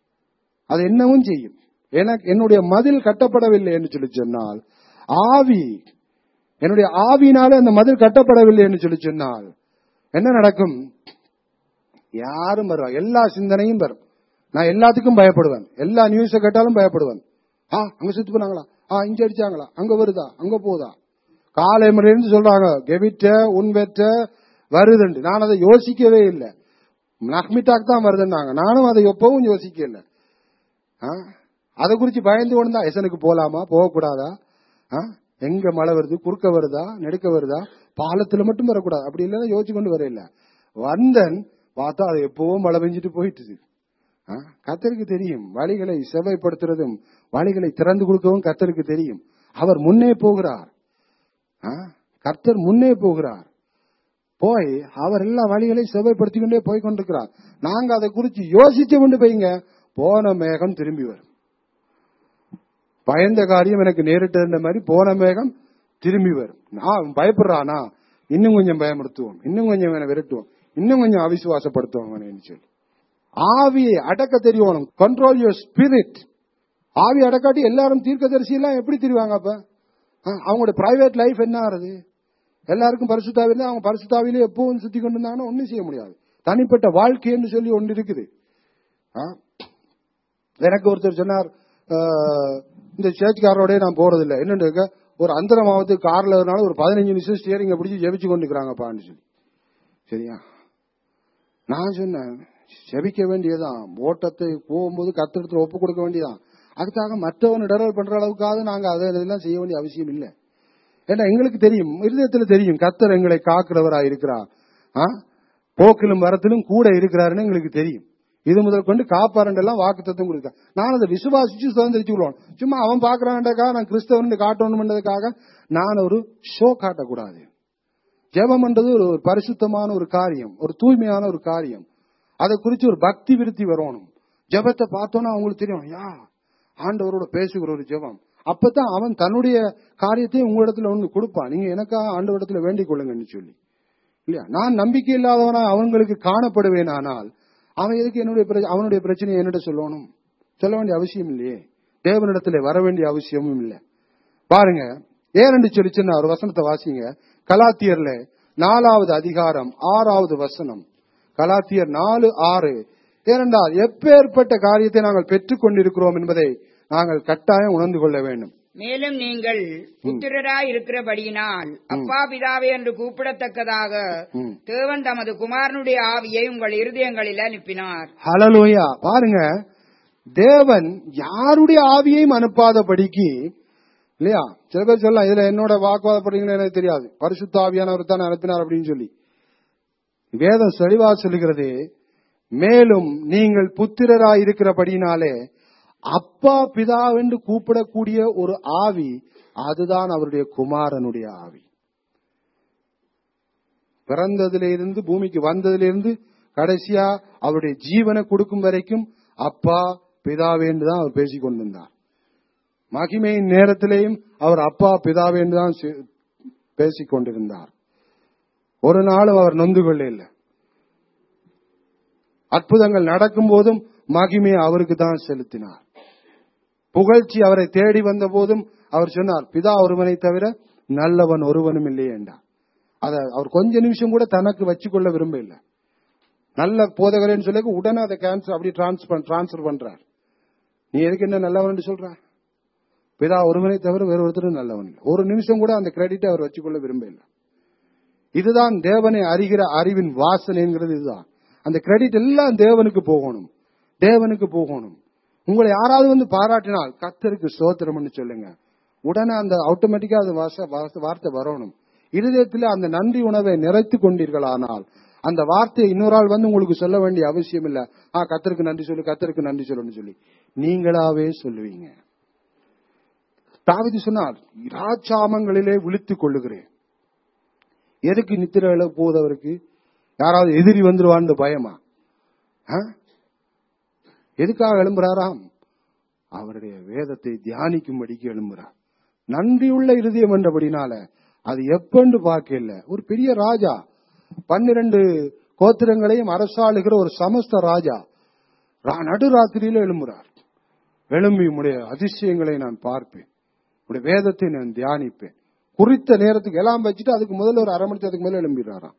அது என்னவும் செய்யும். எனக்கு என்னுடைய மதில் கட்டப்படவில்லை என்று சொல்லி சொன்னால், ஆவி என்னுடைய ஆவியினால அந்த மதில் கட்டப்படவில்லை என்று சொல்லி சொன்னால் என்ன நடக்கும்? யாரும் வருவா, எல்லா சிந்தனையும் வரும். நான் எல்லாத்துக்கும் பயப்படுவேன். எல்லா நியூஸை கேட்டாலும் பயப்படுவேன். ஆ அங்க சுத்து போனாங்களா, ஆ இங்க அடிச்சாங்களா, அங்க வருதா, அங்க போதா, காலை முறையிலிருந்து சொல்றாங்க கெவிட்ட உன்வெற்ற வருதுண்டு. நான் அதை யோசிக்கவே இல்லை. நஹ்மிட்டாக்கு தான் வருதுன்னாங்க, நானும் அதை எப்பவும் யோசிக்கல. அதை குறிச்சு பயந்து கொண்டு தான் எசனுக்கு போலாமா போகக்கூடாதா, எங்க மழை வருது, குறுக்க வருதா நெடுக்க வருதா, பாலத்துல மட்டும் வரக்கூடாது அப்படி இல்லைன்னா யோசிச்சு கொண்டு வரையில. வந்தன் பார்த்தா அது எப்பவும் மழை பெஞ்சிட்டு போயிட்டுது. கர்த்தருக்கு தெரியும் வழிகளை செவ்வாய்ப்படுத்துறதும் வழிகளை திறந்து கொடுக்கவும் கர்த்தருக்கு தெரியும். அவர் முன்னே போகிறார். கர்த்தர் முன்னே போகிறார். போய் அவர் எல்லா வழிகளையும் செவ்வாய்ப்படுத்திக் கொண்டே போய் கொண்டிருக்கிறார். நாங்க அதை குறிச்சு யோசிச்சு கொண்டு போய்ங்க போன மேகம் திரும்பி வரும். பயந்த காரியம் எனக்கு நேரிட்ட மாதிரி போன மேகம் திரும்பி வரும். நான் பயப்படுறானா இன்னும் கொஞ்சம் பயமுறுத்துவோம், இன்னும் கொஞ்சம் வேணை விரட்டுவோம், இன்னும் கொஞ்சம் அவிசுவாசப்படுத்துவோம் சொல்லி. ஆவியை அடக்க தெரியணும். Control your spirit. ஆவி அடக்காட்டி எல்லாரும் தீர்க்கதரிசி எல்லாம் எப்படி தெரிவாங்க? அப்ப அவங்களோட பிரைவேட் லைஃப் என்ன ஆறுது? எல்லாருக்கும் பரிசுத்தாவில அவங்க பரிசுத்தாவிலே எப்பவும் சுத்தி கொண்டு இருந்தாங்கன்னா ஒன்னும் செய்ய முடியாது. தனிப்பட்ட வாழ்க்கைன்னு சொல்லி ஒன்று இருக்குது. எனக்கு ஒருத்தர் சொன்னார், இந்த சேர்ச்காரோட நான் போறதில்லை, என்னன்னு ஒரு அந்தரமாவது கார்ல இருந்தாலும் ஒரு பதினஞ்சு நிமிஷம் ஸ்டியரிங்க பிடிச்சி ஜெபிச்சு கொண்டுக்கிறாங்கப்பான்னு சொல்லி. சரியா? நான் சொன்னேன் ஜெபிக்க வேண்டியதான், ஓட்டத்தை போகும்போது கர்த்தரிடத்துல ஒப்பு கொடுக்க வேண்டியதான். அதுக்காக மற்றவன் இடரல் பண்ற அளவுக்காக நாங்க அதை இதெல்லாம் செய்ய வேண்டிய அவசியம் இல்லை. ஏன்னா எங்களுக்கு தெரியும், இருதயத்துல தெரியும் கர்த்தர் எங்களை காக்கிறவரா இருக்கிறார், போக்கிலும் வரத்திலும் கூட இருக்கிறாருன்னு எங்களுக்கு தெரியும். இது முதல் கொண்டு காப்பாரண்டெல்லாம் வாக்கு தத்துவம் கொடுக்க நான் அதை விசுவாசிச்சு சுதந்திரிச்சு கொள்வோம். சும்மா அவன் பாக்குறான்க்காக நான் கிறிஸ்தவன் காட்டணும்ன்றதுக்காக நான் ஒரு ஷோ காட்டக்கூடாது. ஜெபம் என்றது ஒரு பரிசுத்தமான ஒரு காரியம், ஒரு தூய்மையான ஒரு காரியம். அதை குறிச்சு ஒரு பக்தி விருத்தி வரணும். ஜெபத்தை பார்த்தோன்னா அவங்களுக்கு தெரியும், யா ஆண்டவரோட பேசுகிற ஒரு ஜெபம். அப்பதான் அவன் தன்னுடைய காரியத்தையும் உங்களிடத்துல ஒண்ணு கொடுப்பான். நீங்க எனக்காக ஆண்டவரிடத்துல வேண்டிக் கொள்ளுங்கன்னு சொல்லி. இல்லையா? நான் நம்பிக்கை இல்லாதவனா அவங்களுக்கு காணப்படுவேன். ஆனால் அவன் எதுக்கு என்னுடைய அவனுடைய பிரச்சனையை என்னிட சொல்லணும்? சொல்ல வேண்டிய அவசியம் இல்லையே. தேவனிடத்துல வர வேண்டிய அவசியமும் இல்லை. பாருங்க, ஏன்னு சொல்லி சொன்ன ஒரு வசனத்தை வாசிங்க. கலாத்தியர்ல நாலாவது அதிகாரம் ஆறாவது வசனம். கலாத்தியர் நாலு ஆறு. ஏனென்றால் எப்பேற்பட்ட காரியத்தை நாங்கள் பெற்றுக் கொண்டிருக்கிறோம் என்பதை நாங்கள் கட்டாயம் உணர்ந்து கொள்ள வேண்டும். மேலும் நீங்கள் புத்திரராய் இருக்கிறபடியினால் அப்பா பிதாவே என்று கூப்பிடத்தக்கதாக தேவன் தமது குமாரனுடைய ஆவியை உங்கள் இருதயங்களில் அனுப்பினார். ஹல்லேலூயா. பாருங்க, தேவன் யாருடைய ஆவியையும் அனுப்பாதபடிக்கு, இல்லையா? சில பேர் சொல்லலாம் இதுல என்னோட வாக்குவாதப்படுறீங்களா எனக்கு தெரியாது, பரிசுத்த ஆவியானவர் தான் அனுப்பினார் அப்படின்னு சொல்லி. வேதம் தெளிவா சொல்லுகிறது, மேலும் நீங்கள் புத்திரராய் இருக்கிறபடினாலே அப்பா பிதா என்று கூப்பிடக்கூடிய ஒரு ஆவி, அதுதான் அவருடைய குமாரனுடைய ஆவி. பிறந்ததிலிருந்து பூமிக்கு வந்ததிலிருந்து கடைசியா அவருடைய ஜீவனை கொடுக்கும் வரைக்கும் அப்பா பிதாவே என்று தான் அவர் பேசிக் கொண்டிருந்தார். மகிமையின் நேரத்திலேயும் அவர் அப்பா பிதாவே என்று தான் பேசிக் கொண்டிருந்தார். ஒரு நாளும் அவர் நொந்து கொள்ள இல்லை. அற்புதங்கள் நடக்கும் போதும் மகிமையை அவருக்கு தான் செலுத்தினார். புகழ்ச்சி அவரை தேடி வந்த போதும் அவர் சொன்னார், பிதா ஒருவனை தவிர நல்லவன் ஒருவனும் இல்லை என்றார். அதை அவர் கொஞ்ச நிமிஷம் கூட தனக்கு வச்சுக்கொள்ள விரும்ப இல்லை. நல்ல போதகரேன்னு சொல்லி உடனே அதை கேன்சல் அப்படி டிரான்ஸ்பர் டிரான்ஸ்பர் பண்றார். நீ எதுக்கு என்ன நல்லவன் சொல்ற? பிதா ஒருவனை தவிர வேறு ஒருத்தரும் நல்லவன் இல்லை. ஒரு நிமிஷம் கூட அந்த கிரெடிட்டை அவர் வச்சுக்கொள்ள விரும்ப இல்லை. இதுதான் தேவனை அறிகிற அறிவின் வாசனைங்கிறது. இதுதான் அந்த கிரெடிட் எல்லாம் தேவனுக்கு போகணும், தேவனுக்கு போகணும். உங்களை யாராவது வந்து பாராட்டினால் கர்த்தருக்கு ஸ்தோத்திரம்னு சொல்லுங்க. உடனே அந்த ஆட்டோமேட்டிக்கா அது வார்த்தை வரணும். இருதயத்தில் அந்த நன்றி உணவை நிறைத்து கொண்டீர்களானால் அந்த வார்த்தையை இன்னொரு ஆள் வந்து உங்களுக்கு சொல்ல வேண்டிய அவசியம் இல்ல. ஆ கர்த்தருக்கு நன்றி சொல்லு, கர்த்தருக்கு நன்றி சொல்லுன்னு சொல்லி நீங்களாவே சொல்லுவீங்க. தாவீது சொன்னார், இராச்சாமங்களிலே விழித்துக் கொள்ளுகிறேன். எதுக்கு நித்திர போதவருக்கு? யாராவது எதிரி வந்துருவான்னு பயமா? எதுக்காக எழும்புறாராம்? அவருடைய வேதத்தை தியானிக்கும்படிக்கு எழும்புறார். நன்றியுள்ள இருதயம் என்றபடினால அது எப்பன்னு பார்க்கல. ஒரு பெரிய ராஜா, பன்னிரண்டு கோத்திரங்களையும் அரசாளுகிற ஒரு சமஸ்த ராஜா நடுராத்திரியில எழும்புறார். எழும்பி உடைய அதிசயங்களை நான் பார்ப்பேன், உடைய வேதத்தை நான் தியானிப்பேன். குறித்த நேரத்துக்கு எல்லாம் வச்சுட்டு அதுக்கு முதல்ல ஒரு அரை மணி நேரத்துக்கு மேல எழும்பிடுறாராம்.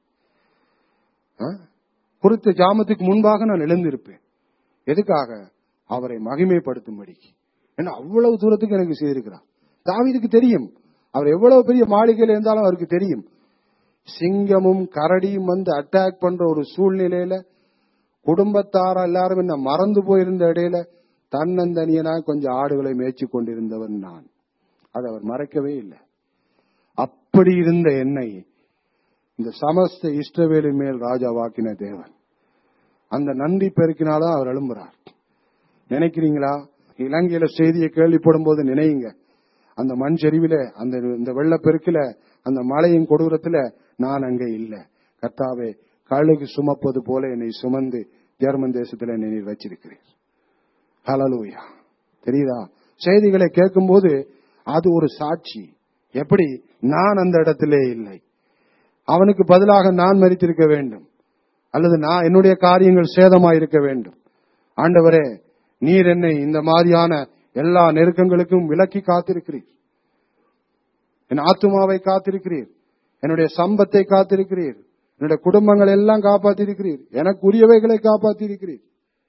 குறித்த ஜாமத்துக்கு முன்பாக நான் எழுந்திருப்பேன். எதுக்காக? அவரை மகிமைப்படுத்தும்படிக்கு. ஏன்னா அவ்வளவு தூரத்துக்கு எனக்கு செய்திருக்கிறார். தாவீதுக்கு தெரியும், அவர் எவ்வளவு பெரிய மாளிகையில் இருந்தாலும் அவருக்கு தெரியும், சிங்கமும் கரடியும் வந்து அட்டாக் பண்ற ஒரு சூழ்நிலையில குடும்பத்தார எல்லாரும் என்ன மறந்து போயிருந்த இடையில தன்னந்தனியனாக கொஞ்சம் ஆடுகளை மேய்ச்சி கொண்டிருந்தவன் நான். அதை அவர் மறைக்கவே இல்லை. அப்படி இருந்த என்னை இந்த சமஸ்த இஸ்ரவேலின் மேல் ராஜாவாக்கின தேவன் அந்த நன்றி பெருக்கினாலும் அவர் எழும்புறார். நினைக்கிறீங்களா? இலங்கையில செய்தியை கேள்விப்படும் போது நினைங்க, அந்த மண் சரிவில, அந்த இந்த வெள்ளப்பெருக்கில, அந்த மழையின் கொடூரத்துல நான் அங்கே இல்லை. கர்த்தாவே, கழுகு சுமப்பது போல என்னை சுமந்து ஜெர்மன் தேசத்துல என்னை நீர் வச்சிருக்கிறீர். ஹல்லேலூயா. தெரியுதா? செய்திகளை கேட்கும் போது அது ஒரு சாட்சி. எப்படி? நான் அந்த இடத்திலே இல்லை, அவனுக்கு பதிலாக நான் மரித்திருக்க வேண்டும், அல்லது நான் என்னுடைய காரியங்கள் சேதமாயிருக்க வேண்டும். ஆண்டவரே, நீர் என்னை இந்த மாதிரியான எல்லா நெருக்கங்களுக்கும் விலக்கி காத்திருக்கிறீர். என் ஆத்துமாவை காத்திருக்கிறீர், என்னுடைய சம்பத்தை காத்திருக்கிறீர், என்னுடைய குடும்பங்கள் எல்லாம் காப்பாற்றிருக்கிறீர், எனக்கு உரியவைகளை காப்பாற்றிருக்கிறீர்.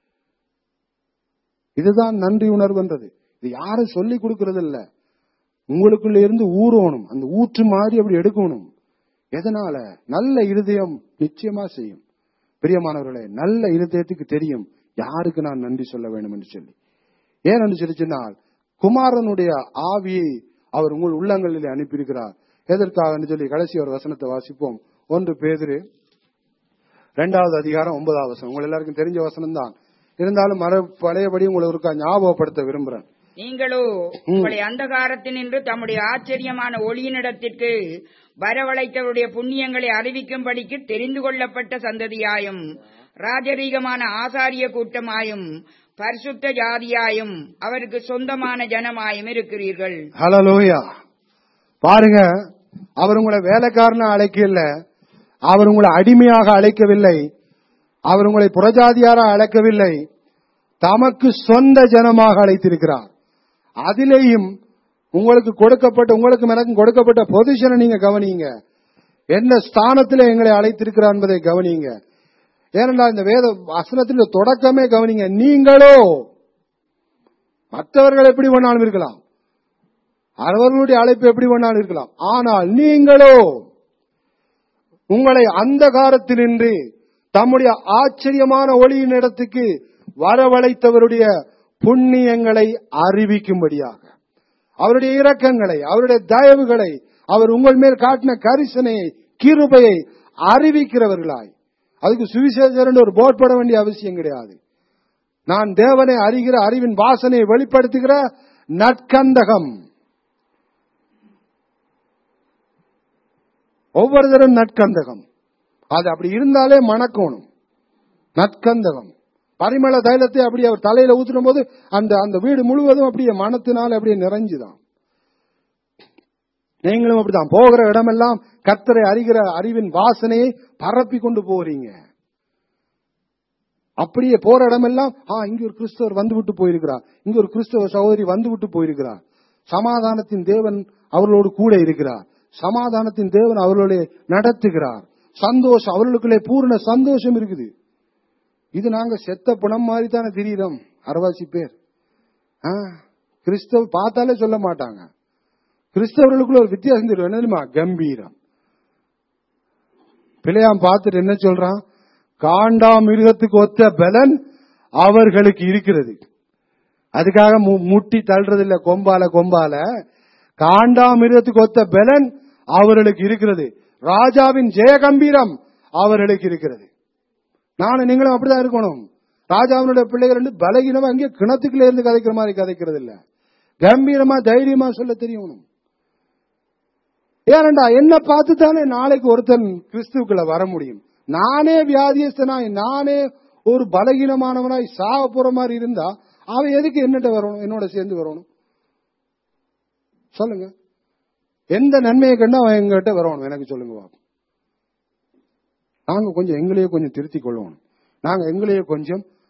இதுதான் நன்றி உணர்வுன்றது. இது யாரும் சொல்லிக் கொடுக்கறது இல்ல, உங்களுக்குள்ள இருந்து ஊறணும். அந்த ஊற்று மாதிரி அப்படி எடுக்கணும். எதனால? நல்ல இருதயம் நிச்சயமா செய்யும். பிரியமானவர்களே, நல்ல இருதயத்துக்கு தெரியும் யாருக்கு நான் நன்றி சொல்ல வேண்டும் என்று சொல்லி. ஏன் என்று சொல்லிச்சுனால், குமாரனுடைய ஆவியை அவர் உங்கள் உள்ளங்களில் அனுப்பியிருக்கிறார். எதற்காக சொல்லி கடைசி ஒரு வசனத்தை வாசிப்போம். ஒன்று பேதுரு இரண்டாவது அதிகாரம் ஒன்பதாவது வசனம். உங்கள் எல்லாருக்கும் தெரிஞ்ச வசனம் தான், இருந்தாலும் மர பழையபடி உங்களுக்கு ஞாபகப்படுத்த விரும்புறேன். நீங்களோ உங்களுடைய அந்தகாரத்தினின்று தம்முடைய ஆச்சரியமான ஒளியினிடத்திற்கு வரவழைத்தவருடைய புண்ணியங்களை அறிவிக்கும்படிக்கு தெரிந்து கொள்ளப்பட்ட சந்ததியாயும் ராஜரீகமான ஆசாரிய கூட்டமாயும் பரிசுத்த ஜாதியாயும் அவருக்கு சொந்தமான ஜனமாயும் இருக்கிறீர்கள். ஹல்லேலூயா. பாருங்க, அவர் உங்களை வேலைக்காரனா அழைக்கல, அவர் உங்களை அடிமையாக அழைக்கவில்லை, அவர் உங்களை புறஜாதியாரா அழைக்கவில்லை, தமக்கு சொந்த ஜனமாக அழைத்திருக்கிறார். அதிலேயும் உங்களுக்கு கொடுக்கப்பட்ட, உங்களுக்கு எனக்கும் கொடுக்கப்பட்ட பொசிஷனை நீங்க கவனிங்க. என்ன ஸ்தானத்தில் எங்களை அழைத்திருக்கிறார் என்பதை கவனிங்க. ஏனென்றால் இந்த வேத வசனத்தின் தொடக்கமே கவனிங்க. நீங்களோ, மற்றவர்கள் எப்படி வேணாலும் இருக்கலாம், அவர்களுடைய அழைப்பு எப்படி வேணாலும் இருக்கலாம், ஆனால் நீங்களோ உங்களை அந்தகாரத்தினின்று தம்முடைய ஆச்சரியமான ஒளியின் இடத்துக்கு வரவழைத்தவருடைய புண்ணியங்களை அறிவிக்கும்படியாக, அவருடைய இரக்கங்களை, அவருடைய தயவுகளை, அவர் உங்கள் மேல் காட்டின கரிசனையை, கிருபையை அறிவிக்கிறவர்களாய். அதுக்கு சுவிசேஷர் ஒரு போர்ட் போட வேண்டிய அவசியம் கிடையாது. நான் தேவனை அறிகிற அறிவின் வாசனையை வெளிப்படுத்துகிற நற்கந்தகம். ஒவ்வொருத்தரும் நற்கந்தகம். அது அப்படி இருந்தாலே மணக்கணும். நற்கந்தகம் பரிமள தைலத்தை அப்படி அவர் தலையில ஊத்தும் போது அந்த அந்த வீடு முழுவதும் அப்படியே மனத்தினால் அப்படியே நிறைஞ்சுதான். நீங்களும் அப்படிதான், போகிற இடமெல்லாம் கர்த்தரை அறிகிற அறிவின் வாசனையை பரப்பி கொண்டு போறீங்க. அப்படியே போற இடமெல்லாம் இங்க ஒரு கிறிஸ்தவர் வந்து விட்டு போயிருக்கிறார், இங்க ஒரு கிறிஸ்தவ சகோதரி வந்து விட்டு போயிருக்கிறார், சமாதானத்தின் தேவன் அவர்களோடு கூட இருக்கிறார், சமாதானத்தின் தேவன் அவர்களுடைய நடத்துகிறார், சந்தோஷம் அவர்களுக்குள்ளே பூர்ண சந்தோஷம் இருக்குது. இது நாங்க செத்த பணம் மாதிரி தானே தெரியுறோம். அரைவாசி பேர் கிறிஸ்தவ பார்த்தாலே சொல்ல மாட்டாங்க. கிறிஸ்தவர்களுக்குள்ள ஒரு வித்தியாசம் தெரியும். என்ன தெரியுமா? கம்பீரம். பிள்ளையாம் பார்த்துட்டு என்ன சொல்றான்? காண்டா மிருகத்துக்கு ஒத்த பலன் அவர்களுக்கு இருக்கிறது. அதுக்காக முட்டி தள்ளுறது இல்ல கொம்பால கொம்பால. காண்டா மிருகத்துக்கு ஒத்த பலன் அவர்களுக்கு இருக்கிறது. ராஜாவின் ஜெய கம்பீரம் அவர்களுக்கு இருக்கிறது. நானும் நீங்களும் அப்படிதான் இருக்கணும். ராஜாவினுடைய பிள்ளைகள் ரெண்டு பலகீனமா அங்கே கிணத்துக்குள்ள இருந்து கதைக்கிற மாதிரி கதைக்கிறது இல்ல, கம்பீரமா தைரியமா சொல்ல தெரியணும். ஏனண்டா என்ன பார்த்து தானே நாளைக்கு ஒருத்தன் கிறிஸ்துவுக்குள்ள வர முடியும். நானே வியாதியஸ்தனாய், நானே ஒரு பலகீனமானவனாய் சாக போற மாதிரி இருந்தா அவன் எதுக்கு என்னட்ட வரணும், என்னோட சேர்ந்து வரணும்? சொல்லுங்க. எந்த நன்மையை கண்டு அவன் எங்கிட்ட வரணும்? எனக்கு சொல்லுங்க. நாங்க கொஞ்சம் எங்களையே கொஞ்சம் திருத்திக் கொள்ளணும். நாங்க எங்களையே கொஞ்சம்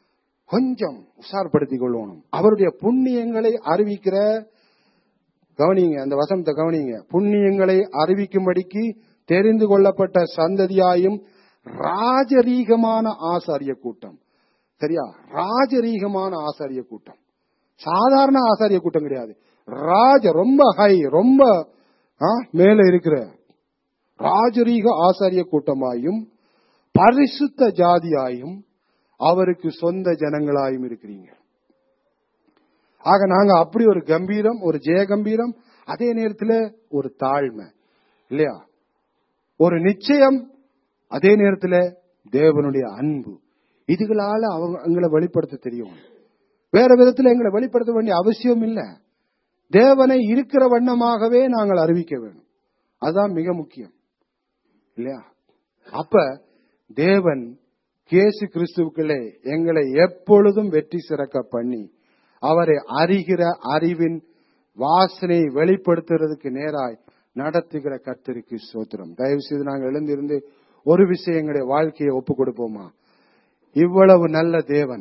கொஞ்சம் உஷார்படுத்திக் கொள்ளணும். அவருடைய புண்ணியங்களை அறிவிக்கிற, கவனிங்க அந்த வசனத்தை கவனிங்க, புண்ணியங்களை அறிவிக்கும்படிக்கு தெரிந்து கொள்ளப்பட்ட சந்ததியாயும் ராஜரீகமான ஆசாரிய கூட்டம். சரியா? ராஜரீகமான ஆசாரிய கூட்டம், சாதாரண ஆசாரிய கூட்டம் கிடையாது. ராஜ ரொம்ப ஹை, ரொம்ப மேல இருக்கிற ராஜரீக ஆசாரிய கூட்டமாயும் பரிசுத்த ஜாதியாயும் அவருக்கு சொந்த ஜனங்களாயும் இருக்கிறீங்க. ஆக நாங்க அப்படி ஒரு கம்பீரம், ஒரு ஜெய கம்பீரம், அதே நேரத்தில் ஒரு தாழ்மை இல்லையா, ஒரு நிச்சயம், அதே நேரத்தில் தேவனுடைய அன்பு. இதுகளால அவங்க எங்களை வெளிப்படுத்த தெரியும். வேற விதத்தில் எங்களை வெளிப்படுத்த வேண்டிய அவசியம் இல்லை. தேவனை இருக்கிற வண்ணமாகவே நாங்கள் அறிவிக்க வேண்டும். அதுதான் மிக முக்கியம் இல்லையா? அப்ப தேவன் இயேசு கிறிஸ்துவுக்குள்ளே எங்களை எப்பொழுதும் வெற்றி சிறக்க பண்ணி அவரை அறிகிற அறிவின் வாசனை வெளிப்படுத்துறதுக்கு நேராய் நடத்துகிற கர்த்தருக்கு ஸ்தோத்திரம். தயவு செய்து நாங்கள் எழுந்திருந்து ஒரு விஷயம் எங்களுடைய வாழ்க்கையை ஒப்பு கொடுப்போமா? இவ்வளவு நல்ல தேவன்,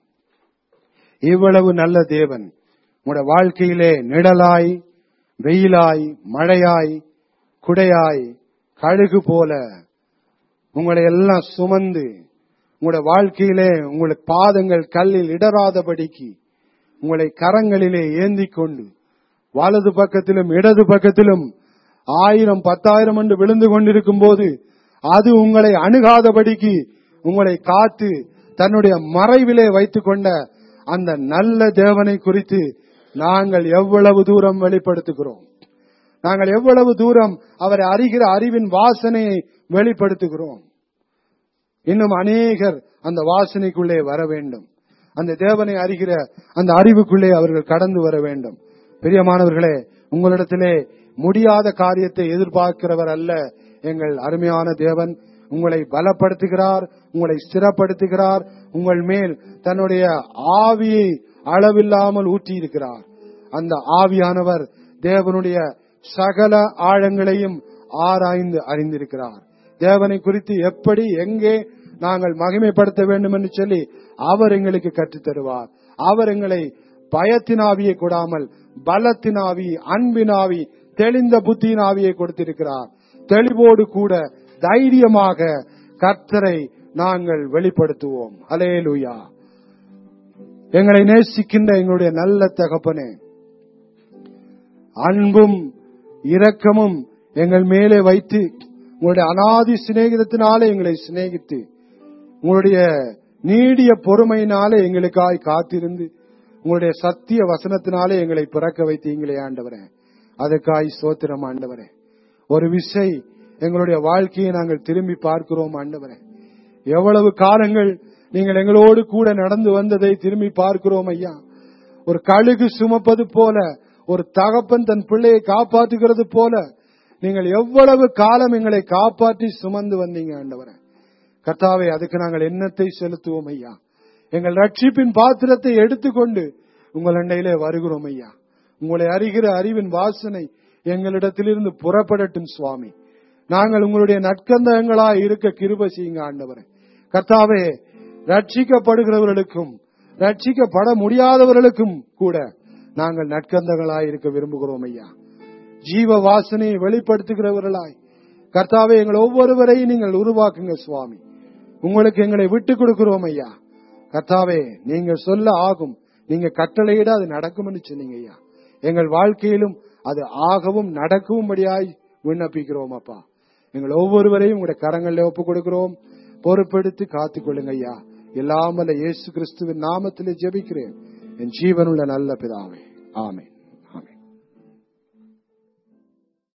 இவ்வளவு நல்ல தேவன் உங்களுடைய வாழ்க்கையிலே நிழலாய், வெயிலாய், மழையாய், குடையாய், கழுகு போல உங்களை எல்லாம் சுமந்து உங்களுடைய வாழ்க்கையிலே உங்களுக்கு பாதங்கள் கல்லில் இடராதபடிக்கு உங்களை கரங்களிலே ஏந்தி கொண்டு வலது பக்கத்திலும் இடது பக்கத்திலும் ஆயிரம் பத்தாயிரம் என்று விழுந்து கொண்டிருக்கும் போது அது உங்களை அணுகாதபடிக்கு உங்களை காத்து தன்னுடைய மறைவிலே வைத்துக் கொண்ட அந்த நல்ல தேவனை குறித்து நாங்கள் எவ்வளவு தூரம் வெளிப்படுத்துகிறோம்? நாங்கள் எவ்வளவு தூரம் அவரை அறிகிற அறிவின் வாசனையை வெளிப்படுத்துகிறோம்? இன்னும் அநேகர் அந்த வாசனைக்குள்ளே வர வேண்டும். அந்த தேவனை அறிகிற அந்த அறிவுக்குள்ளே அவர்கள் கடந்து வர வேண்டும். பிரியமானவர்களே, உங்களிடத்திலே முடியாத காரியத்தை எதிர்பார்க்கிறவர் அல்ல எங்கள் அருமையான தேவன். உங்களை பலப்படுத்துகிறார், உங்களை ஸ்திரப்படுத்துகிறார், உங்கள் மேல் தன்னுடைய ஆவியை அளவில்லாமல் ஊற்றி இருக்கிறார். அந்த ஆவியானவர் தேவனுடைய சகல ஆழங்களையும் ஆராய்ந்து அறிந்திருக்கிறார். தேவனை குறித்து எப்படி எங்கே நாங்கள் மகிமைப்படுத்த வேண்டும் என்று சொல்லி அவர் எங்களுக்கு கற்றுத் தருவார். அவர் எங்களை பயத்தின் ஆவியை கொடாமல் பலத்தின் ஆவி, அன்பின் ஆவி, தெளிந்த புத்தியின் ஆவியை கொடுத்திருக்கிறார். தெளிவோடு கூட தைரியமாக கர்த்தரை நாங்கள் வெளிப்படுத்துவோம். அல்லேலூயா. எங்களை நேசிக்கின்ற எங்களுடைய நல்ல தகப்பனே, அன்பும் இரக்கமும் எங்கள் மேலே வைத்து உங்களுடைய அநாதி சிநேகிதத்தினாலே எங்களை சிநேகித்து உங்களுடைய நீடிய பொறுமையினாலே எங்களுக்காய் காத்திருந்து உங்களுடைய சத்திய வசனத்தினாலே எங்களை பிறக்க வைத்தீங்களே ஆண்டவரே, அதற்காய் ஸ்தோத்திரம் ஆண்டவரே. ஒரு விசை எங்களுடைய வாழ்க்கையை நாங்கள் திரும்பி பார்க்கிறோம் ஆண்டவரே. எவ்வளவு காலங்கள் நீங்கள் எங்களோடு கூட நடந்து வந்ததை திரும்பி பார்க்கிறோம் ஐயா. ஒரு கழுகு சுமப்பது போல, ஒரு தகப்பன் தன் பிள்ளையை காப்பாற்றுகிறது போல நீங்கள் எவ்வளவு காலம் எங்களை காப்பாற்றி சுமந்து வந்தீங்க ஆண்டவரே. கர்த்தாவே, அதுக்கு நாங்கள் எண்ணத்தை செலுத்துவோம் ஐயா. எங்கள் ரட்சிப்பின் பாத்திரத்தை எடுத்துக்கொண்டு உங்கள் அண்டையிலே வருகிறோம் ஐயா. உங்களை அறிகிற அறிவின் வாசனை எங்களிடத்திலிருந்து புறப்படட்டும் சுவாமி. நாங்கள் உங்களுடைய நற்கந்தகங்களாய் இருக்க கிருபை செய்யுங்க ஆண்டவரே. கர்த்தாவே, ரட்சிக்கப்படுகிறவர்களுக்கும் ரட்சிக்கப்பட முடியாதவர்களுக்கும் கூட நாங்கள் நற்கந்தங்களாய் இருக்க விரும்புகிறோம் ஐயா. ஜீவ வாசனையை வெளிப்படுத்துகிறவர்களாய் கர்த்தாவே எங்கள் ஒவ்வொருவரையும் நீங்கள் உருவாக்குங்க சுவாமி. உங்களுக்கு எங்களை விட்டுக் கொடுக்கிறோம் ஐயா. கர்த்தாவே, நீங்க சொல்ல ஆகும், நீங்க கட்டளையிட அது நடக்கும் என்று சொன்னீங்க ஐயா. எங்கள் வாழ்க்கையிலும் அது ஆகவும் நடக்கும்படியாய் விண்ணப்பிக்கிறோம் அப்பா. எங்கள் ஒவ்வொருவரையும் உங்களுடைய கரங்களில் ஒப்புக் கொடுக்கிறோம். பொறுப்பெடுத்து காத்துக் கொள்ளுங்க ஐயா. எல்லாம் வல்ல இயேசு கிறிஸ்துவின் நாமத்திலே ஜெபிக்கிறேன் என் ஜீவனுள்ள நல்ல பிதாவே, ஆமென்.